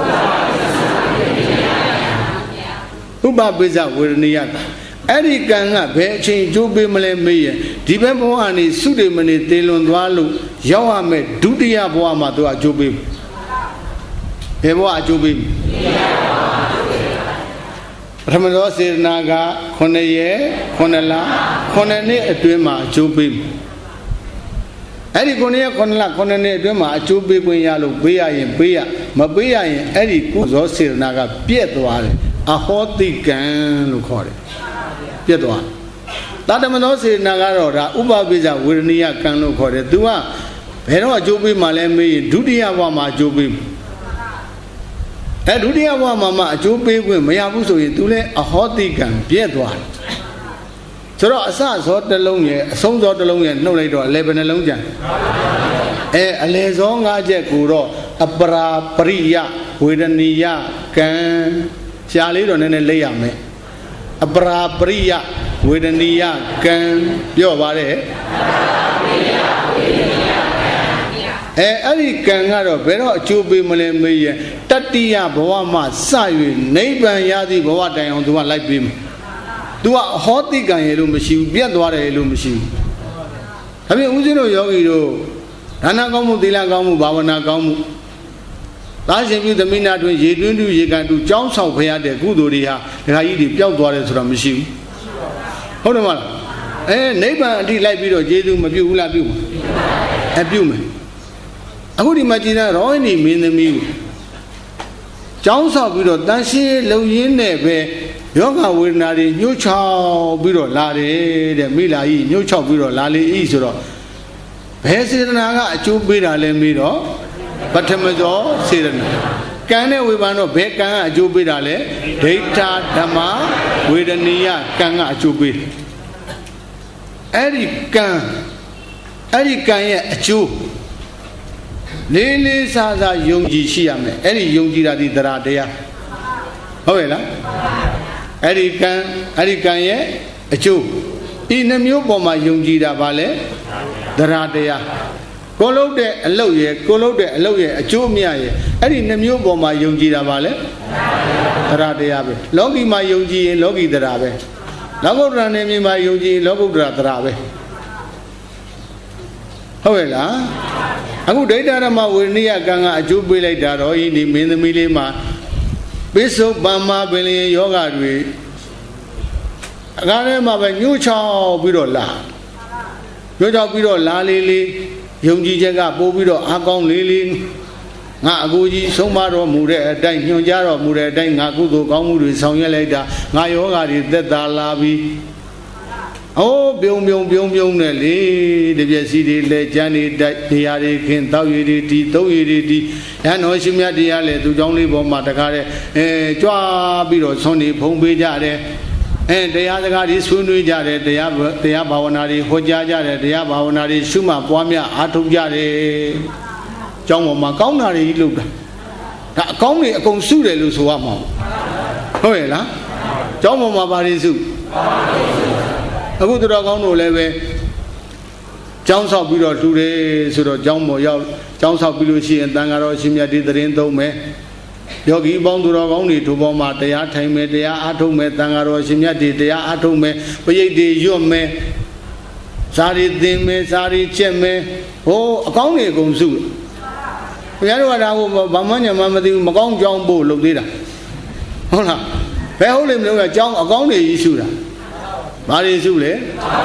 ဥပပိစ္ဆဝေဒနိယကံအဲ့ဒီကံကဘယ်အချိန်အကျိုးပေးမလဲမေးရင်ဒီဘက်ဘဝကနေသုတေမနေတေလွန်သွားလို့ရောက်ရမယ်ဒုတိယဘဝမှာသူအကျိုးပေးဘယ်ဘဝအကျိုးပေးပထမသောစေရနာကခုနှစ်ရက်ခုနှစ်လခုနှစ်နှစ်အတွင်းမှာအကျိုးပေးအဲ့ဒီခုနှစ်ရက်ခုနှစ်လခုနှစ်နှစ်အတွင်းမှာအကျိုးပေးခွင့်ရလို့ပေးရရင်ပေးရမပေးရရင်အဲ့ဒီကုသောစေရနာကပြည့်သွားတယ်အဟောတိကံလို့ခေါ်တယ်ပြည့်သွားတတ္တမသောစေရနာကတော့ဒါဥပပိစ္ဆဝေဒနိယကံလို့ခေါ်တယ်သူကဘယ်တော့အကျိုးပေးမှလဲမေးရင်ဒုတိယဘဝမှာအကျိုးပေးအဲဒုတိယဘဝမှာမှအကျိုးပေးခွင့်မရဘူးဆိုရင်သူလည်းအဟောတိကံပြည့်သွားတယ်ဆိုတော့အစဇောတစ်လုံးရဲ့အဆုံးဇောတစ်လုံးရဲ့နှုတ်လိုက်တော့အလယ်ဘယ်နှလုံးကျန်အဲအလယ်ဇောငါးချက်ကိုတော့အပရာပရိယဝေဒနိယကံရှားလေးတော့နည်းနည်းလိမ့်ရမယ်အပရာပရိယဝေဒနိယကံပြောပါတယ်အဲအဲ့ဒီကံကတော့ဘယ်တော့အကျိုးပေးမလဲမေးရင်တတိယဘဝမှာစ၍နိဗ္ဗာန်ရသည့်ဘဝတိုင်အောင်သူကလိုက်ပေးမယ်သူကအဟောတိကံရဲ့လို့မရှိဘူးပြတ်သွားတယ်လို့မရှိဘူးဒါပြင်ဦးဇင်းတို့ယောဂီတို့ဒါနကောင်းမှုသီလကောင်းမှုဘာဝနာကောင်းမှုသာရှင်ပြုသမီးနာတွင်ရေတွင်းတူရေကန်တူကြောင်းဆောင်ဖရတဲ့ကုသိုလ်တွေဟာဒကာကြီးတွေပျောက်သွားတယ်ဆိုတာမရှိဘူးဟုတ်တယ်မလားအဲနိဗ္ဗာန်အထိလိုက်ပြီးတော့ကျေးဇူးမပြုဘူးလားပြုမှာအပြုမယ်အခုဒီမှာကြည်သာရောဟိနီမင်းသမီးကိုကြောင်းဆောင်ပြီးတော့တန်ရှင်းလုံရင်းနဲ့ပဲယောဂဝေဒနာတွေညှို့ချောက်ပြီးတော့လာတယ်တဲ့မိလာကြီးညှို့ချောက်ပြီးတော့လာလေဤဆိုတော့ဘယ်စေတနာကအကျိုးပေးတာလဲမေးတော့ပထမဇောစေတနာကံနဲ့ဝေဘာတော့ဘယ်ကံကအကျိုးပေးတာလဲဒိဋ္ဌဓမ္မဝေဒနီယကံကအကျိုးပေးအဲ့ဒီကံအဲ့ဒီကံရဲ့အကျိုးလေးလေးစားစားယုံကြည်ရှိရမယ်အဲ့ဒီယုံကြည်တာဒီတရားတရားဟုတ်ရဲ့လားအဲ့ဒီကံအဲ့ဒီကံရဲ့အကျိုးဤနှမျိုးပေါ်မှာယုံကြည်တာဗာလဲတရားတရားကိုလုံးတဲ့အလုတ်ရဲ့ကိုလုံးတဲ့အလုတ်ရဲ့အကျိုးအမြတ်ရဲ့အဲ့ဒီနှမျိုးပေါ်မှာယုံကြည်တာဗာလဲတရားတရားပဲလောကီမှာယုံကြည်ရင်လောကီတရားပဲလောကုတ္တရာနယ်မြေမှာယုံကြည်ရင်လောကုတ္တရာတရားပဲဟုတ်ရဲ့လားအခုဒိဋ္ဌဓမ္မဝေဒနိယကံကအကျိုးပေးလိုက်တာတော့ဤဒီမင်းသမီးလေးမှာပိစုပမ္မာပင်လျင်ယောဂတွေအခါထဲမှာပဲညှို့ချောက်ပြီးတော့လာညှို့ချောက်ပြီးတော့လာလေးလေးယုံကြည်ချက်ကပို့ပြီးတော့အကောင်းလေးလေးငါအကူကြီးဆုံးမတော်မူတဲ့အတိုင်းညွှန်ကြားတော်မူတဲ့အတိုင်းငါကုသိုလ်ကောင်းမှုတွေဆောင်ရွက်လိုက်တာငါယောဂတွေသက်သာလာပြီအိုးပြုံပြုံပြုံပြုံနဲ့လေတပြက်စီတွေလဲကျန်းနေတိုက်တရားတွေခင်တောက်ရည်တွေတီးသုံးရည်တွေတီးရဟန်းတော်ရှင်မြတ်တရားလဲသူเจ้าလေးပေါ်မှာတကားတဲ့အဲကြွားပြီးတော့ဆွန်နေဖုံးပေးကြတယ်အဲတရားစကားတွေဆွေးနွေးကြတယ်တရားတရားဘာဝနာတွေဟောကြားကြတယ်တရားဘာဝနာတွေရှုမှတ်ပွားများအားထုတ်ကြတယ်เจ้าပေါ်မှာကောင်းတာတွေကြီးလုပ်တာဒါအကောင်းတွေအကုန်စုတယ်လို့ဆိုရမှာဟုတ်ရဲ့လားเจ้าပေါ်မှာဘာတွေစုအခုသူတော်ကောင်းတို့လည်းပဲကျောင်းဆောက်ပြီးတော့လှူတယ်ဆိုတော့ကျောင်းပေါ်ရောက်ကျောင်းဆောက်ပြီးလို့ရှိရင်တန်ဃာတော်ရှင်မြတ်ဒီသတင်းသုံးမယ်ယောဂီပေါင်းသူတော်ကောင်းတွေထိုပေါ်မှာတရားထိုင်မယ်တရားအားထုတ်မယ်တန်ဃာတော်ရှင်မြတ်ဒီတရားအားထုတ်မယ်ပရိတ်တွေရွတ်မယ်စာရီသင်မယ်စာရီချက်မယ်ဟိုအကောင်းတွေအကုန်စုဘုရားတို့ကဒါကိုဘာမှညမှမသိဘူးမကောင်းကြောင်းဖို့လုပ်သေးတာဟုတ်လားဘယ်ဟုတ်လိမ့်မလို့ကကျောင်းအကောင်းတွေကြီးစုတာဘာတွေစုလဲ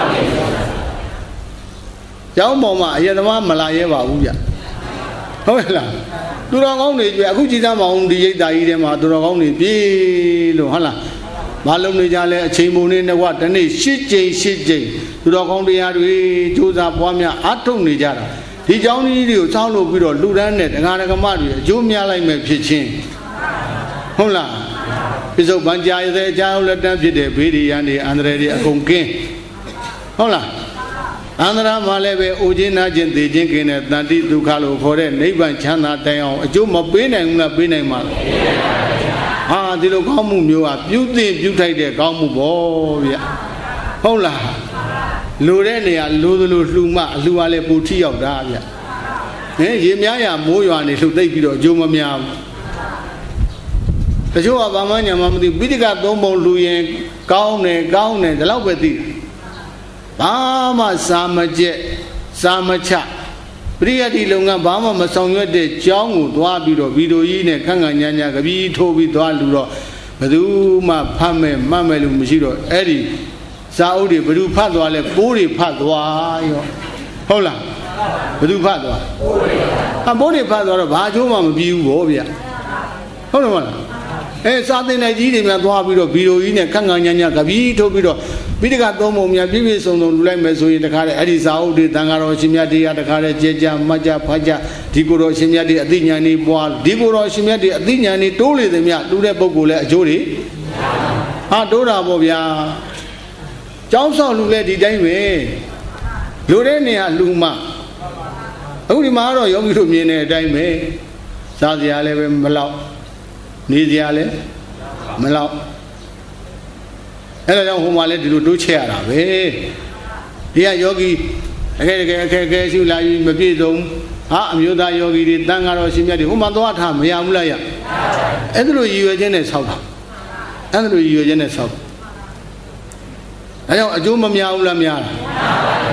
ကျောင်းပေါ်မှာအယတမမလာရဲပါဘူးဗျဟုတ်ရဲ့လားသူတော်ကောင်းတွေကြွအခုကြည်သားမအောင်ဒီရိတ်တာကြီးထဲမှာသူတော်ကောင်းတွေပြေးလို့ဟုတ်လားမလုံးနေကြလဲအချိန်ပုံနဲ့ကွာတနေ့ရှစ်ကြိမ်ရှစ်ကြိမ်သူတော်ကောင်းတရားတွေစူးစမ်းပွားများအားထုတ်နေကြတာဒီကျောင်းကြီးတွေကိုစောင့်လို့ပြီးတော့လူတန်းနဲ့ဒကာဒကမတွေအကျိုးများလိုက်မယ်ဖြစ်ချင်းဟုတ်လားပိစုပန်ကြာရတဲ့အကြောင်းလက်တန်းဖြစ်တဲ့ဘေးဒီရန်တွေအန္တရာယ်တွေအကုန်ကင်းဟုတ်လားအန္တရာမှာလည်းပဲအိုခြင်းနာခြင်းသိခြင်းကင်းတဲ့တန်တိဒုက္ခလို့ခေါ်တဲ့နိဗ္ဗာန်ချမ်းသာတိုင်အောင်အကျိုးမပေးနိုင်ဘူးလားပေးနိုင်မှာလားဟာဒီလိုကောင်းမှုမျိုးကပြုသိပြုထိုက်တဲ့ကောင်းမှုပေါ့ဗျဟုတ်လားလိုတဲ့နေရာလိုသလိုလှူမှအလှူကလည်းပူထိရောက်တာဗျဟင်ရေများရမိုးရွာနေလှူသိပ်ပြီးတော့အကျိုးမများဘူးတချို့ကဘာမှညာမှမသိပိဋကသုံးပုံလူရင်ကောင်းတယ်ကောင်းတယ်ဒီလောက်ပဲသိဘာမှစာမကျက်စာမချပရိယတ်ဒီလုံကဘာမှမဆောင်ရွက်တဲ့ကြောင်းကိုသွားပြီးတော့ဗီဒီယိုကြီးနဲ့ခန့်ခန့်ညာညာကပြီးထိုးပြီးသွားလူတော့ဘယ်သူမှဖတ်မဲ့မှတ်မဲ့လို့မရှိတော့အဲ့ဒီစာအုပ်တွေဘယ်သူဖတ်သွားလဲပိုးတွေဖတ်သွားရောဟုတ်လားဘယ်သူဖတ်သွားဟာပိုးတွေဖတ်သွားတော့ဘာအကျိုးမှမပြီးဘူးဗောဗျဟုတ်တယ်မလားအဲစာသင်တဲ့ကြီးတွေများသွားပြီးတော့ဗီဒီယိုကြီးနဲ့ခန့်ခန့်ညာညာကပြီးထုတ်ပြီးတော့ပိဋကသုံးပုံများပြည့်ပြည့်စုံစုံလူလိုက်မယ်ဆိုရင်တခါတည်းအဲ့ဒီစာအုပ်တွေတန်ဃာတော်ရှင်မြတ်တရားတခါတည်းကြဲကြမှတ်ကြဖတ်ကြဒီကိုယ်တော်ရှင်မြတ်တွေအသိဉာဏ်တွေပွားဒီကိုယ်တော်ရှင်မြတ်တွေအသိဉာဏ်တွေတိုးလေသည်မြတ်တူတဲ့ပုဂ္ဂိုလ်လည်းအကျိုးတွေဟာတိုးတာပေါ့ဗျာကျောင်းဆောင်လူလည်းဒီတိုင်းပဲလူတဲ့နေရာလူမှအခုဒီမှာတော့ယောဂီတို့မြင်တဲ့အတိုင်းပဲစားစရာလည်းပဲမလောက်နေစရာလည်းမလောက်အဲ့ဒါကြောင့်ဟိုမှာလည်းဒီလိုတိုးချက်ရတာပဲဒီကယောဂီတကယ်တကယ်အခက်အခဲရှိလာပြီးမပြည့်စုံဟာအမျိုးသားယောဂီတွေတန်ဃာတော်ရှင်မြတ်တွေဟိုမှာသွားထားမရဘူးလားရအဲ့ဒါလိုရည်ရွယ်ခြင်းနဲ့ဆောက်တာအဲ့ဒါလိုရည်ရွယ်ခြင်းနဲ့ဆောက်ဒါကြောင့်အကျိုးမများဘူးလားများလား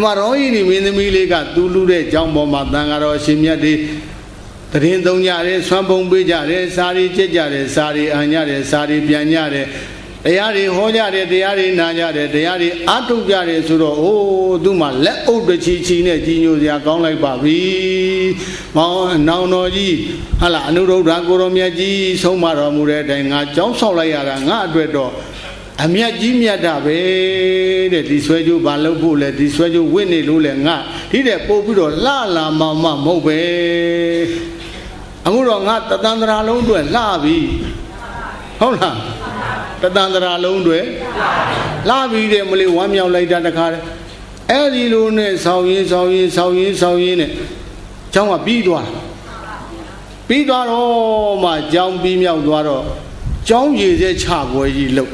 mà nói thì mình mi lấy cả tu lu để trong bộ mặt đang ở xin nhật đi Trin tông nhà đấy xoan bông bây giờ đấy sari chết giờ đấy sari anh nhà đấy sari biển nhà đấy để nhà đấy hoa nhà đấy để nhà đấy na nhà đấy để nhà đấy át trục nhà đấy số đó ô tu mà lẽ út được chi chi này chi nhiều giờ con lại bảo vì mà nào nói gì hay là anh đâu ra cô làm gì sống mà rồi mua đấy để ngã cháu sau lại à ngã đuổi đó anh nhà gì nhà đã về để đi xoay chú bàn lâu phụ để đi xoay chú quên đi luôn là ngã thì để bố bây giờ la la mà mà mau về anh nói ngã ta đang ra lâu đuổi la vì không là ta đang ra lâu đuổi la vì để mà lấy quan nhau lấy ra đặc khác ấy đi luôn này sau yên sau yên sau yên sau yên này trong mà bí đoà bí đoà đó mà trong bí nhau đoà đó trong gì sẽ trả với gì lâu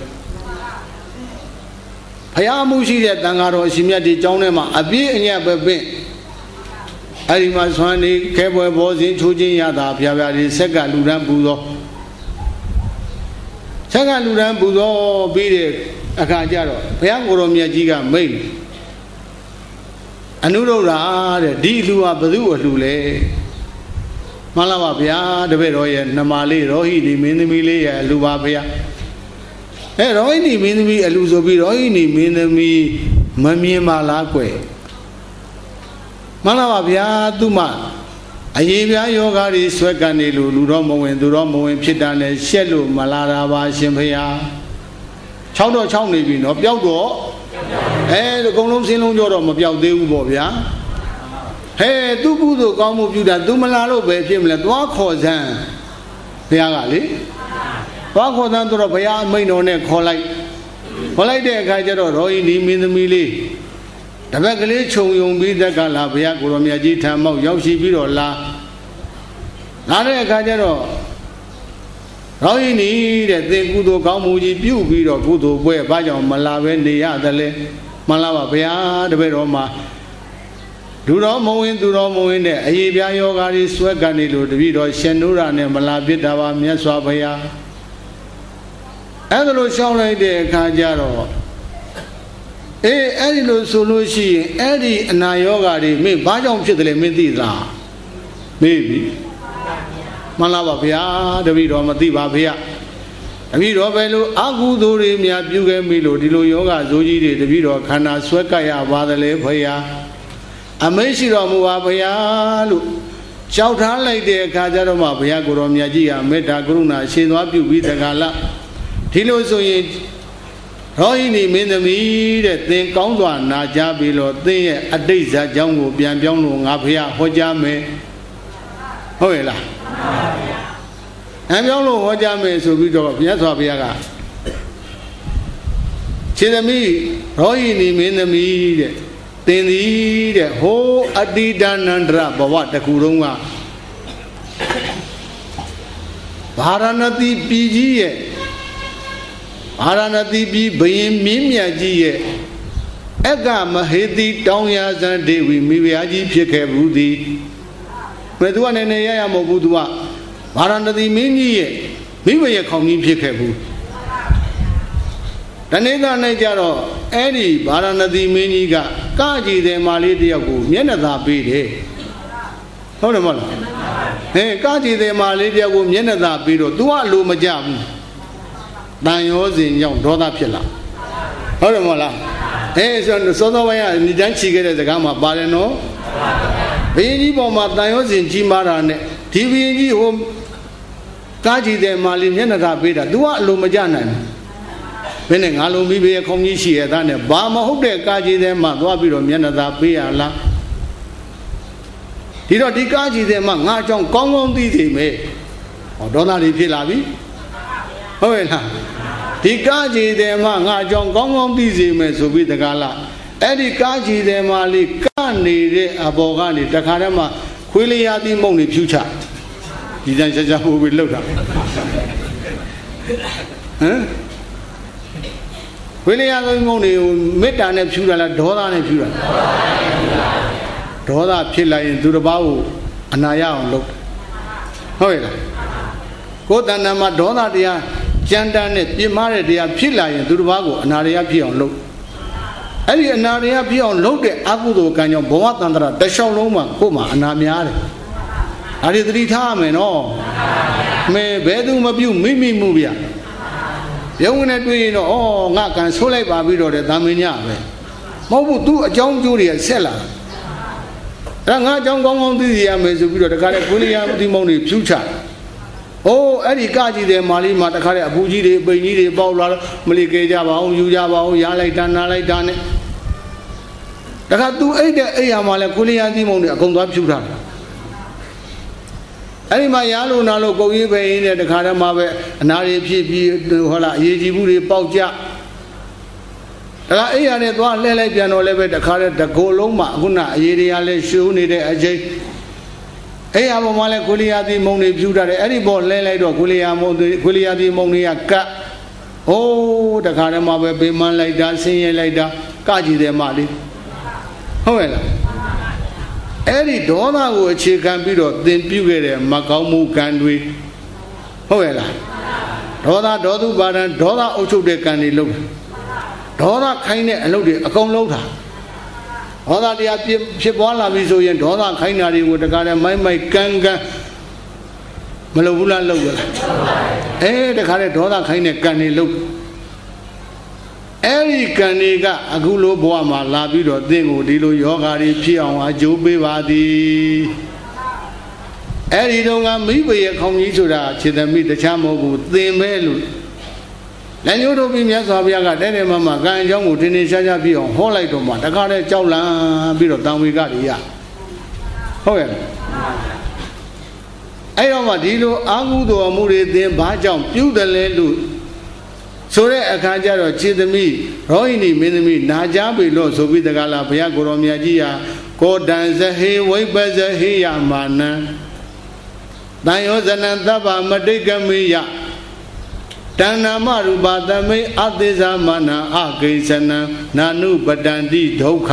phải am mua gì để tăng cao rồi xin nhớ đi trong này mà à bí anh em bên bên ai mà xoan đi cái bữa bữa xin chú chính nhà ta phải phải đi xét cả lũ đàn bù đó xét cả lũ đàn bù đó bí để à cái gì đó phải am cô làm gì cả mấy anh nói ra để đi lũ à bắt đầu lũ lệ mà là bà phải để về rồi nằm lại rồi đi mình đi lấy lũ bà phải ê rồi đi mình đi lũ rồi bị rồi đi mình đi mà mình mà lá quậy mà là bà phải tu mà ai phải yoga đi xoay cái này lũ lũ đó mua lũ đó mua phía đằng này xe lũ mà là ra bà xem phải à cháu đó cháu này bị nó béo đó ê rồi công long xin long cho đó mà béo tiêu bộ phải ê tu bù đồ con một chút đã tu mà là lúc về phim là quá khó khăn phải à cái gì quá khó khăn tôi là phải à mấy nó này khó lại khó lại để cái cho đó rồi đi mình đi đi đặc biệt cái này trồng dùng bí tất cả là phải à cô làm gì tham mạo giáo sư bí đó là là để cái cho đó rồi đi để tiền cụ đồ cao một gì biểu bí đó cụ đồ quay bao giờ mà là bên đi à thế này mà là phải à để về đó mà đủ đó mua in đủ đó mua in để ai bây yoga đi xoay cái này rồi vì đó xem đủ ra này mà là biết đâu mà miếng xoa phải à ấy rồi sau này để khai ra rồi ê ấy rồi số lối gì ấy đi na yoga đi mình bao giờ biết được mình đi ra maybe mà là phải à để vì đó mà đi phải à vì đó về lúc ác đồ đi mình biểu cái mình lo đi lo yoga rồi gì đi để vì đó khả năng xoay cái à vào đây phải à à mấy sự đó mua phải à lúc cháu thằng lại để khai ra đó mà phải à cô làm gì à mấy thằng cô na xin nó biểu bí tất cả là thì lúc rồi rồi này mình là mi để tiền công đoàn na cha bị lo tiền ở đây ra trong của biển trong luôn ngã phải à hoa cha mẹ thôi là em trong luôn hoa cha mẹ số bị đó biển số bị à cả chỉ là mi rồi này mình là mi để tiền đi để hô ở đi đan năn ra bảo vật đặc khu đông à Varanasi pi ji ye Varanasi pi bayin min mya ji ye Eka maheti taung ya san dewi miya ji phit khae bu thi Bel tu ka ne ne ya ya mo bu tu ka Varanasi min ji ye mi ba ye khaung ji phit khae bu Tane da ne ja ro ai di Varanasi min ji ka ka ji de ma le tayauk ko myet na tha pe deဟုတ်တယ်မဟုတ်လားဟဲ့ကားကြည့်တယ်မှာလေးတယောက်ကိုမျက်နှာသာပြီးတော့ तू ကလိုမကြဘူးတန်ရောစဉ်ကြောင့်ဒေါသဖြစ်လာဟုတ်တယ်မဟုတ်လားဟဲ့ဆိုတော့စောစောပိုင်းကနေတန်းချီခဲ့တဲ့စကားမှာပါတယ်နော်ဘယင်းကြီးပေါ်မှာတန်ရောစဉ်ကြီးမားတာနဲ့ဒီဘယင်းကြီးဟိုကားကြည့်တယ်မှာလေးမျက်နှာသာပေးတာ तू ကအလိုမကြနိုင်ဘူးဘယ်နဲ့ငါလိုမိဘရဲ့ခုံကြီးရှိရတာနဲ့ဘာမဟုတ်တဲ့ကားကြည့်တယ်မှာသွားပြီးတော့မျက်နှာသာပေးရလားဒီတော့ဒီကားကြည့်တယ်မှာငါအကြောင်းကောင်းကောင်းသိသိမယ်ဟောဒေါသတွေဖြစ်လာပြီဟုတ်ရဲ့လားဒီကားကြည့်တယ်မှာငါအကြောင်းကောင်းကောင်းသိသိမယ်ဆိုပြီးတကားလားအဲ့ဒီကားကြည့်တယ်မှာလေးကနေတဲ့အပေါ်ကနေတခါတည်းမှာခွေးလေးရသည်မုံတွေဖြူချဒီတန်းချာချာပို့ပြီးလှုပ်တာဟမ်ခွေးလေးရသည်မုံတွေကိုမေတ္တာနဲ့ဖြူတာလားဒေါသနဲ့ဖြူတာဒေါသဖြစ်လာရင်သူတစ်ပါးကိုအနာရအောင်လုပ်ဟုတ်ရဲ့လားကိုယ်တဏ္ဍာမှာဒေါသတရားကြမ်းတမ်းနဲ့ပြင်းမာတဲ့တရားဖြစ်လာရင်သူတစ်ပါးကိုအနာရရဖြစ်အောင်လုပ်အဲ့ဒီအနာတွေကပြအောင်လုပ်တဲ့အကုသိုလ်ကံကြောင့်ဘဝတန်ត្រာတလျှောက်လုံးမှာကိုယ်မှာအနာများတယ်ဒါတွေသတိထားရမယ်နော်မဲဘယ်သူမပြုမိမိမှုဗျရုံးနဲ့တွေ့ရင်တော့ဩငါကံဆိုးလိုက်ပါပြီးတော့တဲ့တာမင်းညပဲမဟုတ်ဘူး तू အကြောင်းကျိုးတွေဆက်လာဒါငါအကြောင်းကောင်းကောင်းသိရမယ်ဆိုပြီးတော့တခါလေကိုလျာမတိမောင်းတွေဖြူချအိုးအဲ့ဒီကကြည့်တယ်မာလီမှာတခါလေအပူကြီးတွေပိန်ကြီးတွေပေါက်လာတော့မလီကေကြပါအောင်ယူကြပါအောင်ရားလိုက်တာနားလိုက်တာနဲ့တခါ तू အိတ်တဲ့အိယာမှာလဲကိုလျာတိမောင်းတွေအကုန်သွားဖြူထားတယ်အဲ့ဒီမှာရားလို့နားလို့ကိုကြီးပဲရင်းနဲ့တခါတည်းမှာပဲအနာတွေဖြစ်ပြီးဟောလားအရေးကြီးမှုတွေပေါက်ကြတခါအိယာနဲ့သွားလှဲလိုက်ပြန်တော့လည်းပဲတခါတည်းတကိုယ်လုံးမှာခုနအရေးတွေကလည်းရှူးနေတဲ့အချိန်အိယာပေါ်မှာလည်းကိုလျာတိမုံတွေဖြူထားတယ်အဲ့ဒီပေါ်လှဲလိုက်တော့ကိုလျာမုံတွေကိုလျာတိမုံတွေကကတ်အိုးတခါတည်းမှာပဲပေးမန်းလိုက်တာဆင်းရဲလိုက်တာကကြည့်တယ်မလေးဟုတ်ရဲ့လားအဲ့ဒီဒေါသကိုအခြေခံပြီးတော့သင်ပြုခဲ့တဲ့မကောင်းမှုကံတွေဟုတ်ရဲ့လားဒေါသဒေါသုပါဒံဒေါသအုပ်ချုပ်တဲ့ကံတွေလုပ်တာဒေါသခိုင်းတဲ့အလုပ်တွေအကုန်လုပ်တာဒေါသတရားဖြစ်ဖြစ်ပွားလာပြီဆိုရင်ဒေါသခိုင်းတာတွေကိုတကားနဲ့မိုက်မိုက်ကန်းကန်းမလုပ်ဘူးလားလုပ်ရလားအဲတခါနဲ့ဒေါသခိုင်းတဲ့ကံတွေလုပ်အဲ့ဒီကံတွေကအခုလိုဘဝမှာလာပြီးတော့သင်ကိုဒီလိုယောဂါတွေဖြစ်အောင်အကျိုးပေးပါသည်အဲ့ဒီတော့ကမိဘရဲ့ခေါင်းကြီးဆိုတာခြေသမီးတခြားမဟုတ်ဘူးသင်ပဲလို့လက်ညှိုးတို့ပြီးမြတ်စွာဘုရားကတဲ့တဲ့မမကံအကြောင်းကိုတင်းတင်းရှားရှားပြအောင်ဟောလိုက်တော့မှတခါတည်းကြောက်လန့်ပြီးတော့တံဝေကတွေရဟုတ်ရဲ့အဲ့တော့မှဒီလိုအာဟုသောအမှုတွေသင်ဘာကြောင့်ပြုတယ်လဲလို့ဆိုတဲ့အခါကျတော့ခြေသမီးရောဟိနီမင်းသမီးနာကြပေလို့ဆိုပြီးတကလားဘုရားကိုရောမြတ်ကြီးဟာကိုတန်ဇဟေဝိပဇဟေယမာနံတန်ယောဇနံသဗ္ဗမတိကမေယတဏ္ဏမရူပသမိအသေဇမနာအကိစ္စနံနာနုပတန္တိဒုက္ခ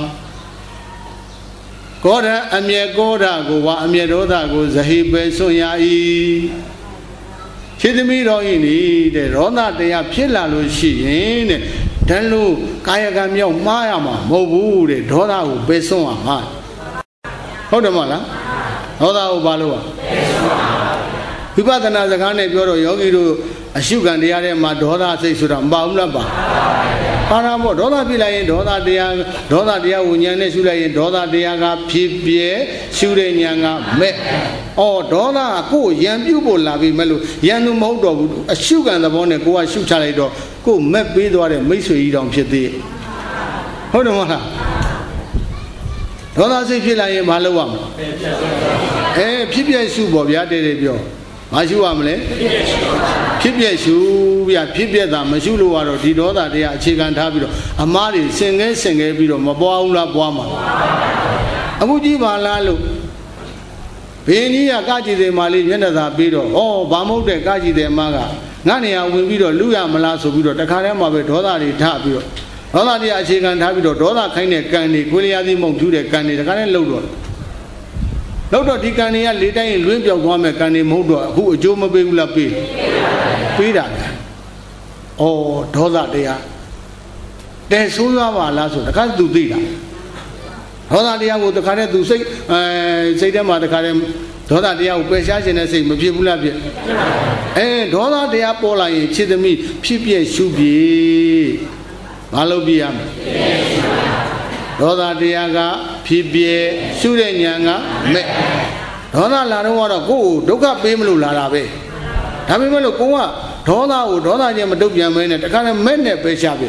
ကောရအမြဲကောရကိုဝါအမြဲဒေါသကိုဇဟိပဲဆွံ့ရ၏ခြေသမီးတော်ဤနေတဲ့ဒေါသတရားဖြစ်လာလို့ရှိရင်တဲ့တန်လို့ကာယကံမြောက်မှားရမှာမဟုတ်ဘူးတဲ့ဒေါသကိုပဲဆွံ့ရမှာဟုတ်တယ်မဟုတ်လားဒေါသကိုဘာလို့ဝိပဿနာစကားနဲ့ပြောတော့ယောဂီတို့အရှုခံတရားထဲမှာဒေါသစိတ်ဆိုတာမပါဘူးလားပါပါတာပေါ့ဒေါသဖြစ်လိုက်ရင်ဒေါသတရားဒေါသတရားကိုဉာဏ်နဲ့ရှုလိုက်ရင်ဒေါသတရားကဖြစ်ပြဲရှုတဲ့ဉာဏ်ကမဲ့အော်ဒေါသကကိုယ်ရံပြုတ်ဖို့လာပြီမဲ့လို့ရံသူမဟုတ်တော့ဘူးအရှုခံသဘောနဲ့ကိုကရှုချလိုက်တော့ကိုယ်မက်ပေးသွားတဲ့မိတ်ဆွေကြီးတောင်ဖြစ်သေးဟုတ်တယ်မဟုတ်လားဒေါသစိတ်ဖြစ်လာရင်မလုပ်ရမလဲအဲဖြစ်ပြဲရှုပေါ့ဗျာတဲ့တဲ့ပြောမရှုရမလဲဖြစ်ပြက်ရှုဗျာဖြစ်ပြက်တာမရှုလို့ကတော့ဒီဒေါသတရားအခြေခံထားပြီးတော့အမားတွေစင်ငဲစင်ငဲပြီးတော့မပွားဘူးလားပွားမှာအခုကြည့်ပါလားလို့ဘင်းကြီးကကကြည်တယ်မာလေးမျက်နှာသာပြီးတော့ဩဘာမဟုတ်တဲ့ကကြည်တယ်မားကငါနေရာဝင်ပြီးတော့လူရမလားဆိုပြီးတော့တခါတည်းမှာပဲဒေါသတွေထပြီးတော့ဒေါသတရားအခြေခံထားပြီးတော့ဒေါသခိုင်းတဲ့ကံတွေကိုလျာသိမုံပြူတဲ့ကံတွေတခါတည်းလှုပ်တော့လောက်တော့ဒီကံတွေကလေတိုင်းလွင်းပြောက်သွားမဲ့ကံတွေမဟုတ်တော့အခုအကျိုးမပေးဘူးလားပေးပေးတာလေဩဒေါသတရားတဲဆိုးသွားပါလားဆိုတခါသူသိတာဒေါသတရားကိုတခါတည်းသူစိတ်အဲစိတ်ထဲမှာတခါတည်းဒေါသတရားကိုပယ်ရှားခြင်းနဲ့စိတ်မဖြစ်ဘူးလားဖြစ်အဲဒေါသတရားပေါ်လာရင်ခြေသမီးဖြစ်ပြရှုပြေမလုပ်ပြရမယ်ဒေါသတရားကဖြစ်ပြရှုတဲ့ဉာဏ်ကမဲ့ဒေါသလာတော့ကတော့ကိုယ်ကိုဒုက္ခပေးမလို့လာတာပဲဒါပေမဲ့လို့ကိုကဒေါသကိုဒေါသချင်းမတုတ်ပြန်မဲနဲ့တခါနဲ့မဲ့နဲ့ပဲရှာပြ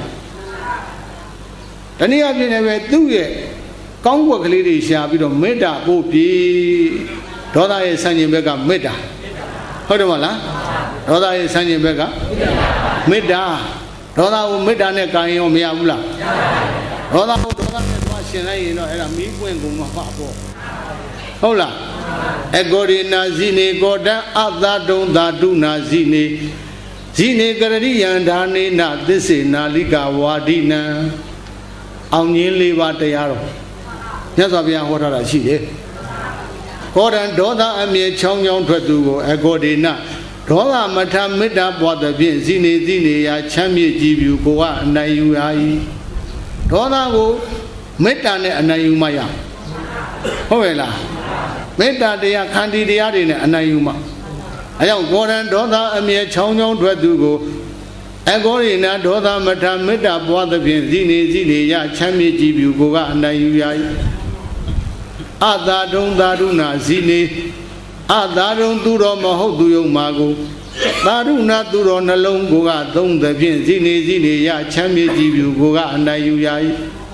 တနည်းအားဖြင့်လည်းပဲသူ့ရဲ့ကောင်းကွက်ကလေးတွေရှာပြီးတော့မေတ္တာပို့ပြီးဒေါသရဲ့ဆန့်ကျင်ဘက်ကမေတ္တာဟုတ်တယ်မလားဒေါသရဲ့ဆန့်ကျင်ဘက်ကမေတ္တာဒေါသကိုမေတ္တာနဲ့ကာရင်ရောမရဘူးလားဒေါသကိုဒေါသနဲ့သွားရှင်လိုက်ရင်တော့အဲ့ဒါမီးပွင့်ကုန်မှာပေါ့ဟုတ်လားအကောရိနာဇိနေကောတံအသတုံသာတုနာဇိနေဇိနေကရရိယံဓာနေနသစ္စေနာလိကဝါဒိနံအောင်ကြီးလေးပါတရားတော်မြတ်စွာဘုရားဟောထားတာရှိတယ်ကောတံဒေါသအမြဲချောင်းချောင်းထွက်သူကိုအကောရိနာဒေါသမထမေတ္တာပွားသဖြင့်ဇိနေဇိနေရာချမ်းမြေ့ကြည်ပြူကိုကအနိုင်ယူရာ၏ဒေါသကိုမေတ္တာနဲ့အနိုင်ယူမှရဟုတ်ရဲ့လားမေတ္တာတရားခန္တီတရားတွေနဲ့အနိုင်ယူမှအဲကြောင့်ကိုယ်ရန်ဒေါသအမြဲချောင်းချောင်းထွက်သူကိုအကောရိနာဒေါသမထမေတ္တာပွားသဖြင့်ဇိနေဇိနေရချမ်းမြေကြည်ပြူကိုကအနိုင်ယူရ၏အသာတုံသာရုဏဇိနေအသာတုံသူတော်မဟုတ်သူယုံမာကိုသာရုဏသူတော်နှလုံးကိုကသုံးသဖြင့်ဇိနေဇိနေရချမ်းမြေကြည်ပြူကိုကအနိုင်ယူရ၏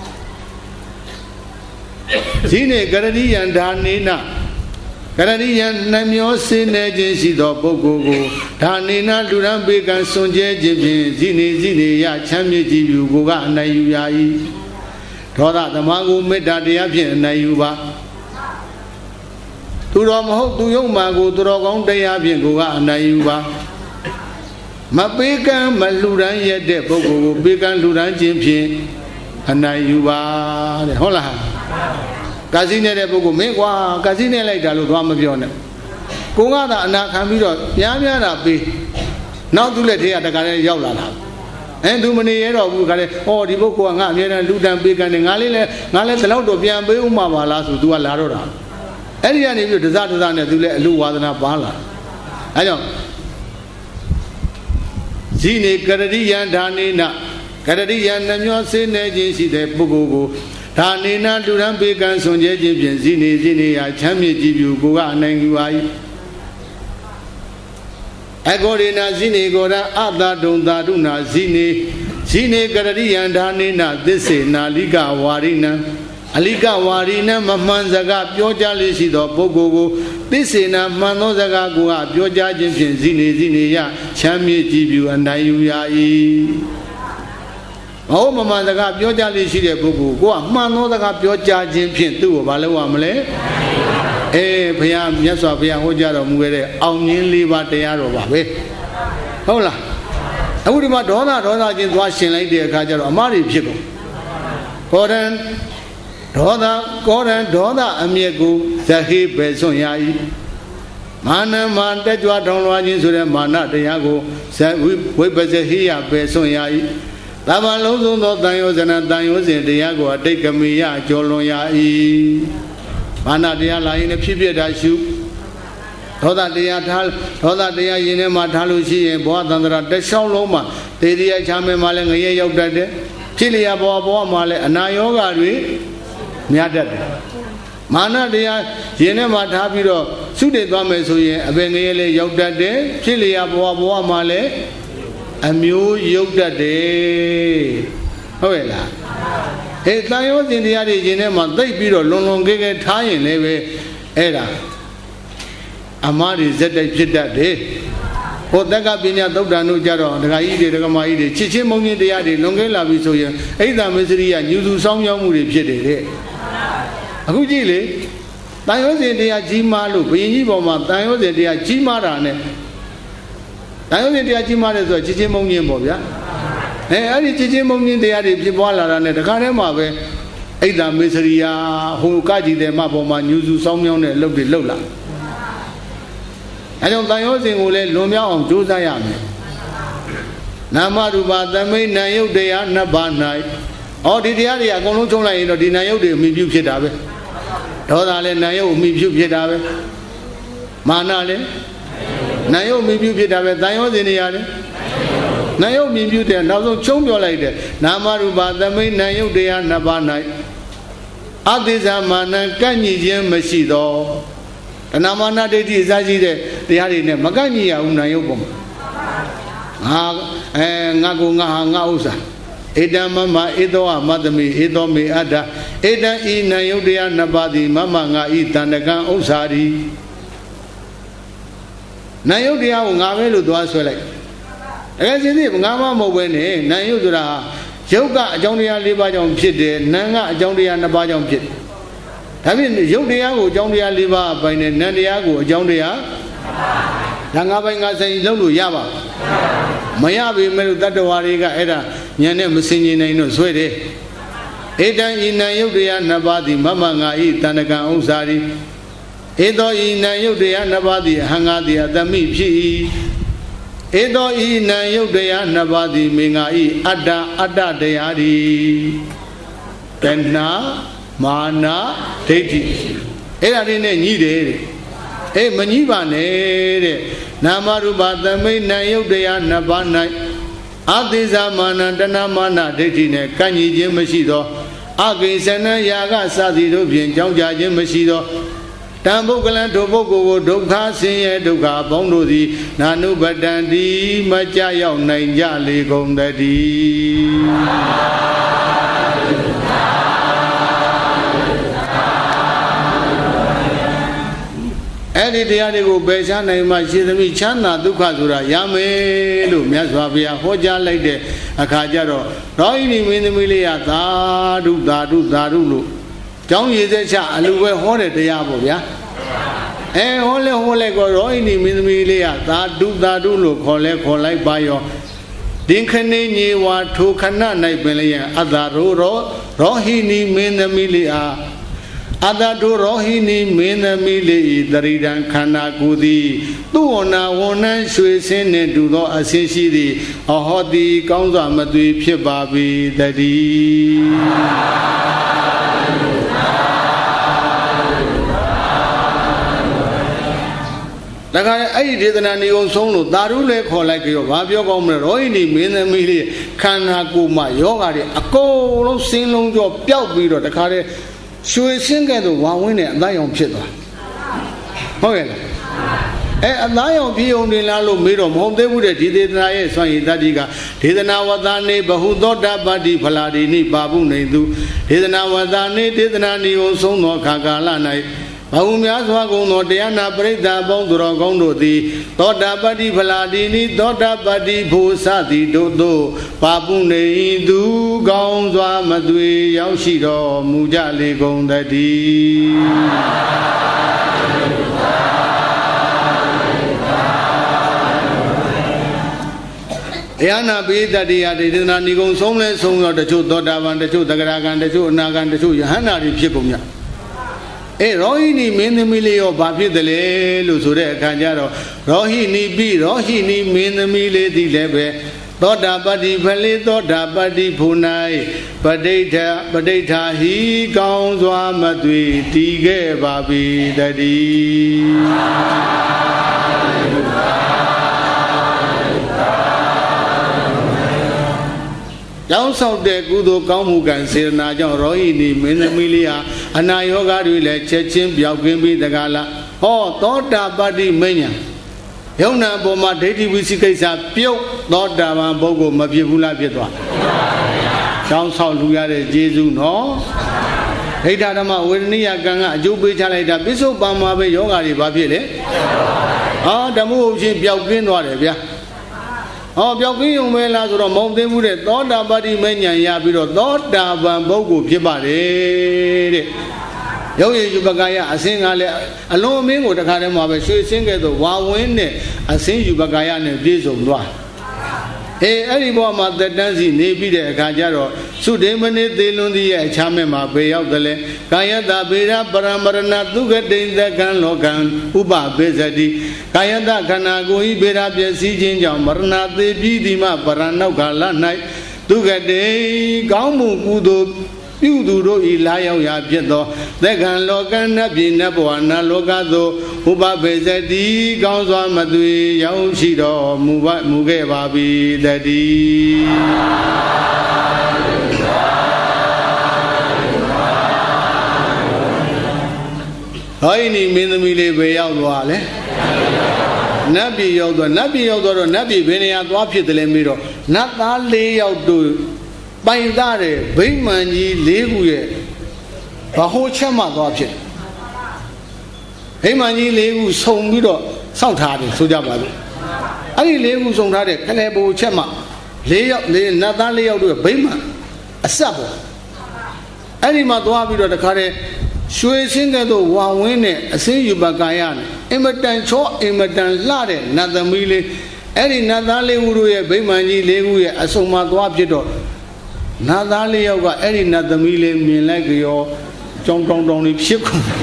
ဇိနေကရဏိယံဒါနေနကရဏိယံနှမျောစင်းနေခြင်းရှိသောပုဂ္ဂိုလ်ကိုဒါနေနလူရန်ပေကံစွန့်ကြဲခြင်းဖြင့်ဇိနေဇိနေရချမ်းမြေကြည်ပြူကိုကအနိုင်ယူရ၏ဒေါသသမားကိုမေတ္တာတရားဖြင့်အနိုင်ယူပါသူတော်မဟုတ်သူယုံမာကိုသူတော်ကောင်းတရားဖြင့်ကိုကအနိုင်ယူပါမပေကံမလူရန်ရတဲ့ပုဂ္ဂိုလ်ကိုပေကံလူရန်ခြင်းဖြင့်အနိုင်ယူပါတဲ့ဟုတ်လားကာစီနေတဲ့ပုဂ္ဂိုလ်မင်းကွာကာစီနေလိုက်တာလို့သွားမပြောနဲ့ကိုကသာအနာခံပြီးတော့ပြားပြားတာပေးနောက်သူလက်ထဲကတခါတည်းရောက်လာတာအဲသူမနေရတော့ဘူးခါလေဟောဒီပုဂ္ဂိုလ်ကငါအမြဲတမ်းလူတန်ပေးကံနေငါလေးလဲငါလဲဒီလောက်တော့ပြန်ပေးဥမှာပါလားဆိုသူကလာတော့တာအဲ့ဒီကနေပြီးတော့ဒဇဒဇနဲ့သူလဲအလူဝါဒနာပါလာအဲကြောင့်ဇိနေကရဏိယံဒါနေနကရဏိယံနှမျောစေနေခြင်းရှိတဲ့ပုဂ္ဂိုလ်ကိုဒါနေနလူရန်ပေကံစွန်ကျဲခြင်းဖြင့်ဇိနေဇိနေရချမ်းမြေကြည်ပြူကိုကအနိုင်ယူပါ၏အကောရိနာဇိနေကိုရအတာဒုံသာရုဏဇိနေဇိနေကရဏိယံဒါနေနသစ္စေနာလိကဝါရိနံအလိကဝါရိနံမမှန်စကားပြောကြားလေးရှိသောပုဂ္ဂိုလ်ကိုသစ္စေနာမှန်သောစကားကိုကပြောကြားခြင်းဖြင့်ဇိနေဇိနေရချမ်းမြေကြည်ပြူအနိုင်ယူရ၏မဟုတ်မမှန်စကားပြောကြားလေးရှိတဲ့ပုဂ္ဂိုလ်ကိုကမှန်သောစကားပြောကြားခြင်းဖြင့်သူ့ကိုဘာလုပ်ရမလဲအေးဘုရားမြတ်စွာဘုရားဟောကြားတော်မူခဲ့တဲ့အောင်မြင်လေးပါးတရားတော်ပါပဲဟုတ်လားအခုဒီမှာဒေါသဒေါသချင်းသွားရှင်လိုက်တဲ့အခါကျတော့အမှားတွေဖြစ်ကုန်ကောရန်ဒေါသကောရန်ဒေါသအမျက်ကိုဇဟေပဲစွန့်ရ၏မာနမာတက်ကြွထောင်လွှားခြင်းဆိုတဲ့မာနတရားကိုဇဝိပဇဟိယပဲစွန့်ရ၏သဗ္ဗလုံးစုံသောတန်ရောဇနတန်ရောစဉ်တရားကိုအတိတ်ကမေယကျော်လွန်ရ၏မာနတရားလာရင်ဖြစ်ဖြစ်တာရှုဒေါသတရားထားဒေါသတရားရင်ထဲမှာထားလို့ရှိရင်ဘောဓန္တရာတစ်လျှောက်လုံးမှာတေဒီရချမ်းမဲမှာလည်းငရဲရောက်တတ်တယ်ဖြစ်လျာဘောဘောမှာလည်းအနာယောဂတွေများတတ်တယ်မာနတရားရင်ထဲမှာထားပြီးတော့သုတေသွားမယ်ဆိုရင်အပင်ငရဲလည်းရောက်တတ်တယ်ဖြစ်လျာဘောဘောမှာလည်းအမျိုးရုပ်တတ်တယ်ဟုတ်ရဲ့လားဟေးတန်ရောစဉ်တရားတွေရင်ထဲမှာသိပ်ပြီးတော့လွန်လွန်ကဲကဲထားရင်လည်းပဲအဲ့ဒါအမှားတွေဇက်တိုက်ဖြစ်တတ်တယ်ဟိုတက္ကပညာသုတ်တန်တို့ကြတော့ဒကာကြီးတွေဒကာမကြီးတွေချစ်ချင်းမုန်းချင်းတရားတွေလွန်ကဲလာပြီဆိုရင်အိဒါမစ္စရိယညူစုဆောင်းရောက်မှုတွေဖြစ်တယ်တဲ့အခုကြည့်လေတန်ရောစဉ်တရားကြီးမားလို့ဘုရင်ကြီးပေါ်မှာတန်ရောစဉ်တရားကြီးမားတာနဲ့တန်ရုံးစဉ်တရားကြီးမားတယ်ဆိုတော့ချစ်ချင်းမုန်းချင်းပေါ့ဗျာအဲအဲ့ဒီချစ်ချင်းမုန်းချင်းတရားတွေဖြစ်ပွားလာတာနဲ့တခါတည်းမှာပဲအိဒါမေစရိယာဟိုကကြည်တယ်မပေါ်မှာညူစုစောင်းမြောင်းတဲ့အလုပ်တွေလုပ်လာအဲကြောင့်တန်ရုံးစဉ်ကိုလည်းလွန်မြောက်အောင်ကြိုးစားရမယ်နာမရူပသမိတ်နံယုတ်တရားနှစ်ပါး၌ဩဒီတရားတွေအကုန်လုံးချုံလိုက်ရင်တော့ဒီနံယုတ်တွေအမိပြုဖြစ်တာပဲဒေါသလည်းနံယုတ်အမိပြုဖြစ်တာပဲမာနလည်းနာယုတ်မြင်ပြုဖြစ်တာပဲတန်ရောစဉ်နေရတယ်နာယုတ်မြင်ပြုတဲ့နောက်ဆုံးချုံပြောလိုက်တယ်နာမရူပသမိတ်နာယုတ်တရားနှစ်ပါး၌အသစ္စာမာနကန့်ညီခြင်းမရှိသောတဏမာနဒိဋ္ဌိအစရှိတဲ့တရားတွေနဲ့မကန့်ညီရဘူးနာယုတ်ပုံငါအဲငါကိုငါဟာငါဥစ္စာဧတံမမဧသောအမတ္တမိဧသောမေအတ္တဧတံဤနာယုတ်တရားနှစ်ပါးသည်မမငါဤတန္တကံဥစ္စာရီနာယုတ်တရားကိုငါပဲလို့သွားဆွဲလိုက်တကယ်စီစီငါမှမဟုတ်ပဲနဲ့နာယုတ်ဆိုတာယုတ်ကအကြောင်းတရား၄ပါးကြောင့်ဖြစ်တယ်နာမ်ကအကြောင်းတရား၂ပါးကြောင့်ဖြစ်တယ်ဒါဖြင့်ယုတ်တရားကိုအကြောင်းတရား၄ပါးအပိုင်းနဲ့နာမ်တရားကိုအကြောင်းတရားဒါငါပိုင်းငါဆိုင်လုံးလို့ရပါမရပေမဲ့လို့တတ္တဝါတွေကအဲ့ဒါဉာဏ်နဲ့မစင်ကြင်နိုင်တော့ဆွဲတယ်ဧတံဤနာယုတ်တရား၂ပါးသည်မမငါဤတန္တကံဥစ္စာရီဧသောဤနံယုတ်တရားနှစ်ပါးသည်အဟံငါသည်အတမိဖြစ်၏ဧသောဤနံယုတ်တရားနှစ်ပါးသည်မေငါဤအတ္တအတ္တတရားသည် Tena Mana Deti Erine Nide E Manivane Namaruba the main Nayodea Nabana Adiza Manandana Mana Detine Kanyi Jimasido Agisana Yaga Sadido Bienja Jimasido Tambogalan Tobogo Doka Sin Doka Bondodi Nanu Badandi Majaya Nainjali Gondadi Edi Diadigo Beshan and Machidami Chana Dukazura Yame Lu Miaswabia Hoja like the Akajaro Roini Minimilia Dadu Dadu Dadulu John Yezecha Aluwe Hore de Yabovia Eh Hole Hole go Roini Minimilia Dadu Dadulu Kole Kole Bayo Dinkani Wa Tukana Naibelia Adaro Rohini Minimilia Adadu Rohini Minamili Daridan Kana Gudi Duona Wona Shuisin and Dudo Asishidi Ahodi Kaunza Madui Pibabi Daddy I did an annual solo Darule Kolakio Babio Gomer Rohini Minamili Kana Guma Yoga a cold single job Piabido the Kare Shui Singa to one winner, Lion Pita. Okay. A lion be only Lalo Middle, home they would have did it. So he dadiga. Did now what that neighbor who thought that body Paladini Babu Nedu. Did now what that name did not also no Kagala night. Bahumiaswago no Diana Breda Bondro Gondo di Toda Badi Paladini, Toda Badi Busadi Dodo, Babune Du Gonzwa Madui Yoshido Mujali Gondadi Yana Bida Dia did not Nigon Somle Song of the two Dodavan, the two Dagaragan, the two Nagan, the two Yana Picumia. E Rohini Minamilio Babi the Le Lusure Kanjaro Rohini B Rohini Minamile di Lebe Doda Badi Valley Doda Badi Punai Badeta Badeta He Gaunzwa Madui Tige Babi Daddy Down south the Gudo Kamugan Sirna Rohini Minamilia Anayoga Rule Chechin Biagimbi the Gala Oh Toda Badi Mania Yona Boma Deti Visikasa Pio Toda Bogo Mabula Pietwa Down south Lugare Jesu no Hedama Wirnia Ganga Jubi Chaleta Biso Bama Yoga Babile Ah the move Biagin Warebia Oh, Biakin Mela or Mountain Wood, Doda Badi Mania Yabiro, Doda Bambogo Pibare. Yogi Yubagaya, I sing alone me with the Karama, she sing at the Wawin, I sing Yubagaya and Dizo Noir. Eh, everyone that dancing, maybe the Kajaro, so demone de Lundi, Chamema, Bay of the Le, Kayada Bera, Paramarana, Duga de the Gan Logan, Uba Bezadi, Kayada Kanagui, Bera, Sijin, Marna, de Bidima, Parana, Gala night, Duga de Gamu Kudo. You do Ilaya Yapido, the Gan Logan, Nabina, Boana, Logado, Uba Bezadi, Gaunza Madui, Yaushido, Muge Babi, Daddy. Haini Minamile Bayawale Nabi Yodo, Nabi Yodo, Nabi Venia, Wapi the Lemiro, not only out do. By that, Baymanji Leguye, Baho Chama Gopit. Heymanji Legu Song Mido, South Hardy, Sujaba. I Legu Song Hardy, Calabo Chama, lay up, lay not only out to a Bayman, a sabo. Any Madwabi the Kare, Shui Singer to Wawine, a Sing Yubagayan, Emerton Cho, Emerton Lade, Nada Mili, any Nadale Uru, Baymanji Legu, a Soma Dwapito. Nadali Yoga, any Nadamile, Milagio, John Don only Pico.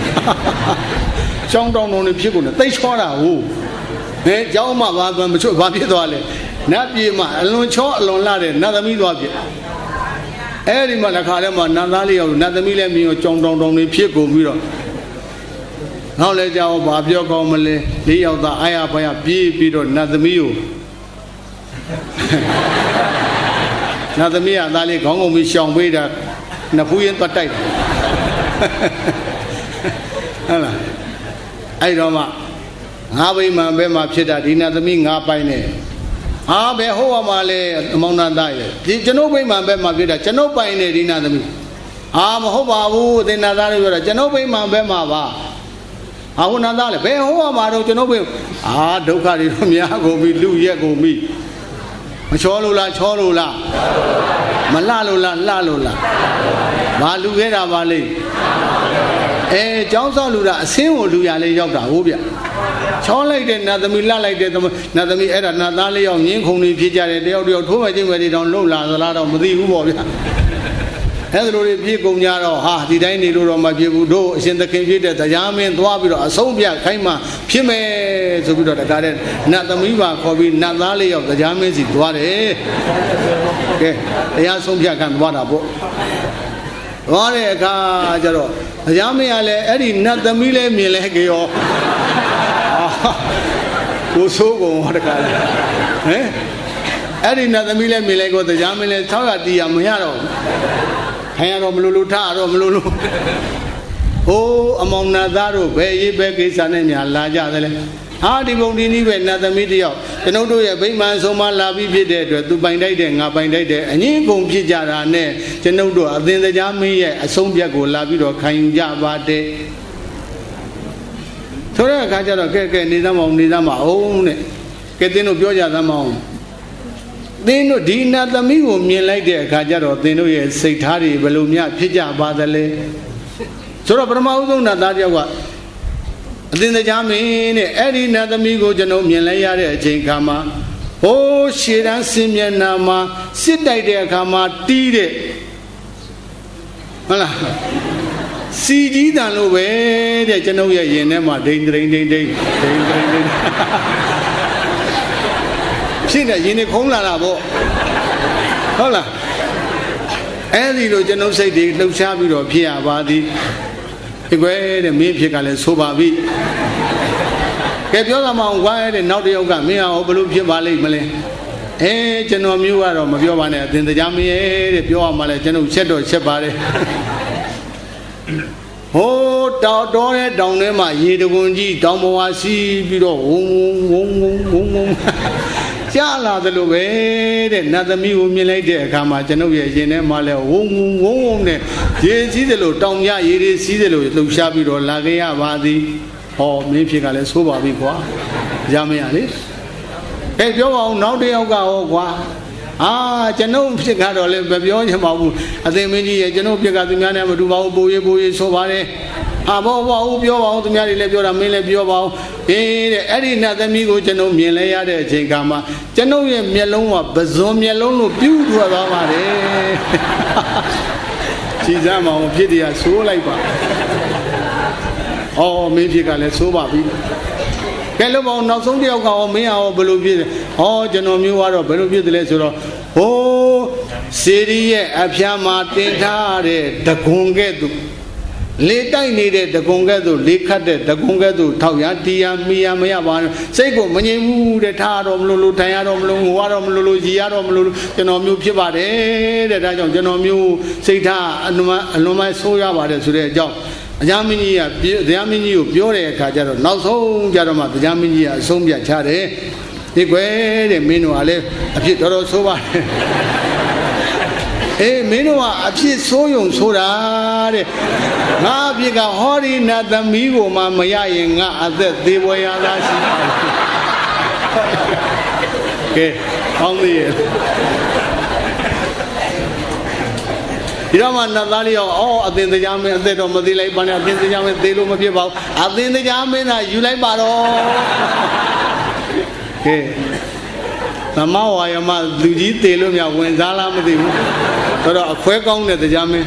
John Don only Pico, they shot out who? Eh, Jama Babam, Babidole, Napima, Alone Cho, Alone Lade, Nadamido. အဲ့ဒီမှာတစ်ခါလဲမှာနတ်သားလေးရောက်နတ်သမီးလည်းမြင်ရောကြောင်တောင်တောင်နေဖြစ်ကုန်ပြီးတော့နောက်လဲကြောင်ဘာပြောကောင်းမလဲလေးယောက်သားအာရဖယားပြေးပြီးတော့နတ်သမီးကိုနတ်သမီးကသားလေးခေါင်းကုန်ပြီးရှောင်ပေးတာနှစ်ဖူးရင်သွားတိုက်တယ်ဟုတ်လားအဲ့တော့မှငါးဘိမှန်ပဲမှာဖြစ်တာဒီနတ်သမီးငါးပိုင်းနဲ့ဟာဘယ်ဟိုမှာလဲအမောင်နာသားရဲ့ဒီကျွန်ုပ်ဘိမှန်ပဲမှာဖြစ်တာကျွန်ုပ်ပိုင်းနဲ့ဒီနတ်သမီးအာမဟုတ်ပါဘူးသင်္နာသားလေးပြောတာကျွန်ုပ်ဘိမှန်ပဲမှာပါဟာဟိုနာသားလေဘယ်ဟိုမှာတော့ကျွန်ုပ်ဘိအာဒုက္ခတွေတော့များကုန်ပြီလူရက်ကုန်ပြီမချောလို့လားချောလို့လားမလှလို့လားလှလို့လားဘာလူခဲ့တာပါလိမ့်အဲကျောင်းဆောင်လူတာအစင်းကိုလူရလေးရောက်တာဟုတ်ဗျချောလိုက်တဲ့နတ်သမီးလှလိုက်တဲ့နတ်သမီးအဲ့ဒါနတ်သားလေးရောက်ငင်းခုန်နေဖြစ်ကြတယ်တယောက်တယောက်ထိုးမချင်းပဲဒီတောင်လှုပ်လာသလားတော့မသိဘူးပေါ့ဗျအဲ့လိုတွေပြေကုန်ကြတော့ဟာဒီတိုင်းနေလို့တော့မဖြစ်ဘူးတို့အရှင်သခင်ဖြစ်တဲ့တရားမင်းသွားပြီးတော့အဆုံးပြခိုင်းမှဖြစ်မယ်ဆိုပြီးတော့တကားတဲ့နတ်သမီးပါခေါ်ပြီးနတ်သားလေးရောက်တရားမင်းစီသွားတယ်ကဲတရားဆုံးပြခံသွားတာပေါ့သွားတဲ့အခါကျတော့တရားမင်းကလည်းအဲ့ဒီနတ်သမီးလည်းမြင်လဲကြရောကိုဆိုးကုန်တကားဟမ်အဲ့ဒီနတ်သမီးလည်းမြင်လဲကိုတရားမင်းလည်း၆ရတီးရမရတော့ခိုင်းရတော့မလို့လို့ထားတော့မလို့လို့အိုးအမောင်နာသားတို့ဘယ်ရေးပဲကိစ္စနဲ့များလာကြသလဲဟာဒီပုံဒီနည်းပဲနတ်သမီးတယောက်ကျွန်ုပ်တို့ရဲ့ဗိမာန်ဆုံးမလာပြီးဖြစ်တဲ့အတွက်သူပိုင်တိုက်တယ်ငါပိုင်တိုက်တယ်အငင်းကုန်ဖြစ်ကြတာနဲ့ကျွန်ုပ်တို့အသင်တရားမင်းရဲ့အဆုံးဖြတ်ကိုလာပြီးတော့ခံယူကြပါတယ်ဆိုတဲ့အခါကျတော့ကဲကဲနေသားမအောင်နေသားမအောင်တဲ့ကဲတင်းတို့ပြောကြသားမအောင်သင်တို့ဒီနတ်သမီးကိုမြင်လိုက်တဲ့အခါကျတော့သင်တို့ရဲ့စိတ်ထားတွေဘယ်လိုများဖြစ်ကြပါသလဲဆိုတော့ပထမဦးဆုံးနတ်သားတယောက်ကအသင်တရားမင်းတဲ့အဲ့ဒီနတ်သမီးကိုကျွန်တော်မြင်လိုက်ရတဲ့အချိန်ခါမှာဟိုးရှေတန်းစင်မျက်နှာမှာစစ်တိုက်တဲ့အခါမှာတီးတဲ့ဟုတ်လားစီကြီးတန်လို့ပဲတဲ့ကျွန်တော်ရဲ့ရင်ထဲမှာဒိန်ဒိန်ဒိန်ဒိန်ဒိန်ဒိန်ဒိန်ဖြစ်နေရင်နေခုံးလာတာပေါ့ဟုတ်လားအဲ့ဒီလိုကျွန်တော်စိတ်တွေလှုပ်ရှားပြီးတော့ဖြစ်ရပါသည်ဒီကွယ်တဲ့မင်းဖြစ်ကလည်းဆိုပါပြီကဲပြောသမောင်ကွာတဲ့နောက်တစ်ယောက်ကမင်းအောင်ဘလို့ဖြစ်ပါလိမ့်မလဲအဲကျွန်တော်မျိုးကတော့မပြောပါနဲ့အသင်တရားမင်းရဲ့တဲ့ပြောရမှလဲကျွန်တော်ချက်တော့ချက်ပါတယ်ဟိုးတောင်တော်တဲ့တောင်ထဲမှာရေတကွန်ကြီးတောင်ပေါ်ဝါစီးပြီးတော့ဝုံဝုံဝုံဝုံဝုံကြားလာသလိုပဲတဲ့နတ်သမီးကိုမြင်လိုက်တဲ့အခါမှာကျွန်ုပ်ရဲ့ရင်ထဲမှာလဲဝုံဝုံဝုံဝုံနဲ့ရေစီးသလိုတောင်ရရေတွေစီးသလိုလှုပ်ရှားပြီးတော့လာခဲ့ရပါသည်ဟောမင်းဖြစ်ကလည်းဆိုးပါပြီကွာရမရလေကဲပြောပါအောင်နောက်တစ်ယောက်ကဟောကွာအာကျွန်ုပ်ဖြစ်ကတော့လည်းမပြောချင်ပါဘူးအသင်မင်းကြီးရဲ့ကျွန်ုပ်ဖြစ်ကသူများနဲ့မတူပါဘူးပိုးရေးပိုးရေးဆိုပါတယ်အာဘောဘောဦးပြောပါဦးသူများတွေလည်းပြောတာမင်းလည်းပြောပါဦးအေးတဲ့အဲ့ဒီနတ်သမီးကိုကျွန်ုပ်မြင်လဲရတဲ့အချိန်ခါမှာကျွန်ုပ်ရဲ့မျက်လုံးကပဇွန်မျက်လုံးလို့ပြူးထွက်သွားပါတယ်ကြည်စမ်းမအောင်ဖြစ်တရားဆိုးလိုက်ပါအော်မင်းဖြစ်ကလည်းဆိုးပါပြီကဲလို့ပေါ့နောက်ဆုံးတစ်ယောက်ကရောမင်းရောဘယ်လိုဖြစ်လဲဟောကျွန်တော်မျိုးကတော့ဘယ်လိုဖြစ်တယ်လဲဆိုတော့ဟိုးစေရီရဲ့အဖျားမှာတင်ထားတဲ့တကွန်ကဲ့သို့လေတိုက်နေတဲ့တကွန်ကဲ့သို့လေခတ်တဲ့တကွန်ကဲ့သို့ထောက်ရတီးရမီရမရပါဘူးစိတ်ကိုမငြိမ်ဘူးတဲ့ထားတော့မလို့လို့ထိုင်ရတော့မလို့ငိုရတော့မလို့လို့ရည်ရတော့မလို့ကျွန်တော်မျိုးဖြစ်ပါတယ်တဲ့ဒါကြောင့်ကျွန်တော်မျိုးစိတ်ထားအလွန်အလွန်မဆိုးရပါတယ်ဆိုတဲ့အကြောင်းအကြမ်းမင်းကြီးကတရားမင်းကြီးကိုပြောတဲ့အခါကျတော့နောက်ဆုံးကြတော့မှတရားမင်းကြီးကအဆုံးပြချတယ်ဒီကွယ်တဲ့မင်းတို့ကလည်းအဖြစ်တော်တော်ဆိုးပါတယ်အေးမင်းတို့ကအဖြစ်ဆိုးယုံဆိုတာတဲ့ငါအဖြစ်ကဟောဒီနတ်သမီးကိုမှမရရင်ငါအသက်သေးပွဲရသားရှိပါကဲကောင်းသေးရဲ့ဒီတော့မှနတ်သားလေးရောအော်အသင်တရားမင်းအသက်တော့မသေးလိုက်ပါနဲ့အသင်တရားမင်းသေလို့မဖြစ်ပါဘူးအသင်တရားမင်းသာယူလိုက်ပါတော့ကဲသမဝါယမလူကြီးသေလို့မြဝင်စားလားမသိဘူးဆိုတော့အခွဲကောင်းတဲ့တရားမင်း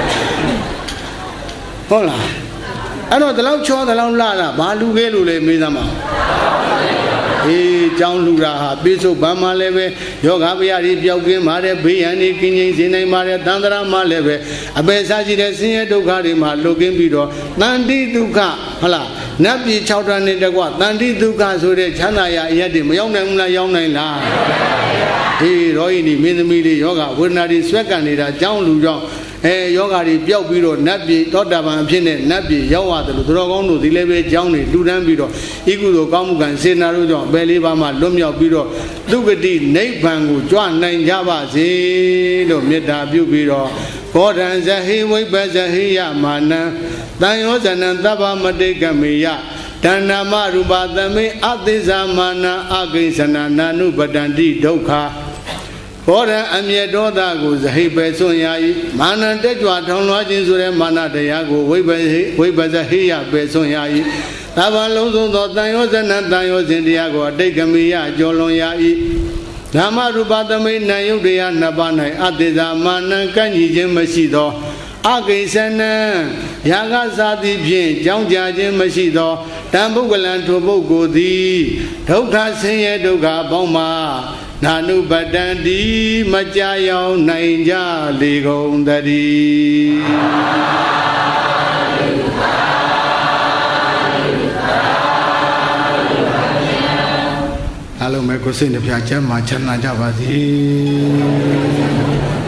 ဟုတ်လားအဲ့တော့ဒီလောက်ချောဒီလောက်လာတာဘာလူခဲလို့လဲမေးသမှာဟအေးကြောင်းလူတာဟာပိစုဘာမှလည်းပဲယောဂဗျာတွေပျောက်ကင်းပါတယ်ဘေးရန်တွေကင်းငြိမ်းစေနိုင်ပါတယ်တန်ត្រာမှလည်းပဲအပေစားရှိတဲ့ဆင်းရဲဒုက္ခတွေမှာလွတ်ကင်းပြီးတော့တန်တိဒုက္ခဟုတ်လားနတ်ပြည်၆တန်းနဲ့တကွတန်တိဒုက္ခဆိုတဲ့ချမ်းသာရာအရက်တွေမရောက်နိုင်ဘူးလားရောက်နိုင်လားအေးရောဟိနီမင်းသမီးလေးယောဂဝေဒနာတွေဆွဲကန်နေတာကြောင်းလူကြောင့်အဲယောဂါတွေပျောက်ပြီးတော့နတ်ပြည်သောတာပန်အဖြစ်နဲ့နတ်ပြည်ရောက်ရတယ်လို့သူတော်ကောင်းတို့ဒီလည်းပဲကြောင်းနေလူတန်းပြီးတော့ဤကုသိုလ်ကောင်းမှုကံစေနာတို့ကြောင့်ပဲလေးပါးမှလွတ်မြောက်ပြီးတော့သုဂတိနိဗ္ဗာန်ကိုကြွနိုင်ကြပါစေလို့မေတ္တာပြုပြီးတော့ဘောဓံဇဟိဝိပ္ပဇဟိယမာနံတန်ယောဇနံသဗ္ဗမတိကမေယတဏ္ဏမရူပသမေအသိဇာမာနံအကိဉ္စနာနာနုပတန္တိဒုက္ခဘောဓံအမြတ်ဒေါသကိုဇဟိပဲစွန့်ရ၏မာနံတက်ကြွထောင်လွှားခြင်းဆိုတဲ့မာနတရားကိုဝိပ္ပဝိပ္ပဇဟိယပဲစွန့်ရ၏သဗ္ဗလုံးစုံသောတန်ယောဇနံတန်ယောဇဉ်တရားကိုအတိတ်ကမေယကျော်လွန်ရ၏နာမရူပသမိနာယုတ်တရားနှစ်ပါး၌အသေသာမာနံကန့်ညီခြင်းမရှိသောအကိဉ္စနံယာကစာသည်ဖြင့်ကြောင်းကြခြင်းမရှိသောတံပုဂ္ဂလံထိုပုဂ္ဂိုလ်သည်ဒုက္ခဆင်းရဲဒုက္ခအပေါင်းမှာနာနုပတန္တိမကြရောက်နိုင်ကြလေကုန်တည်းအလုံးမဲ့ကိုစိတ်နှပြချမ်းမှာချမ်းသာကြပါစေ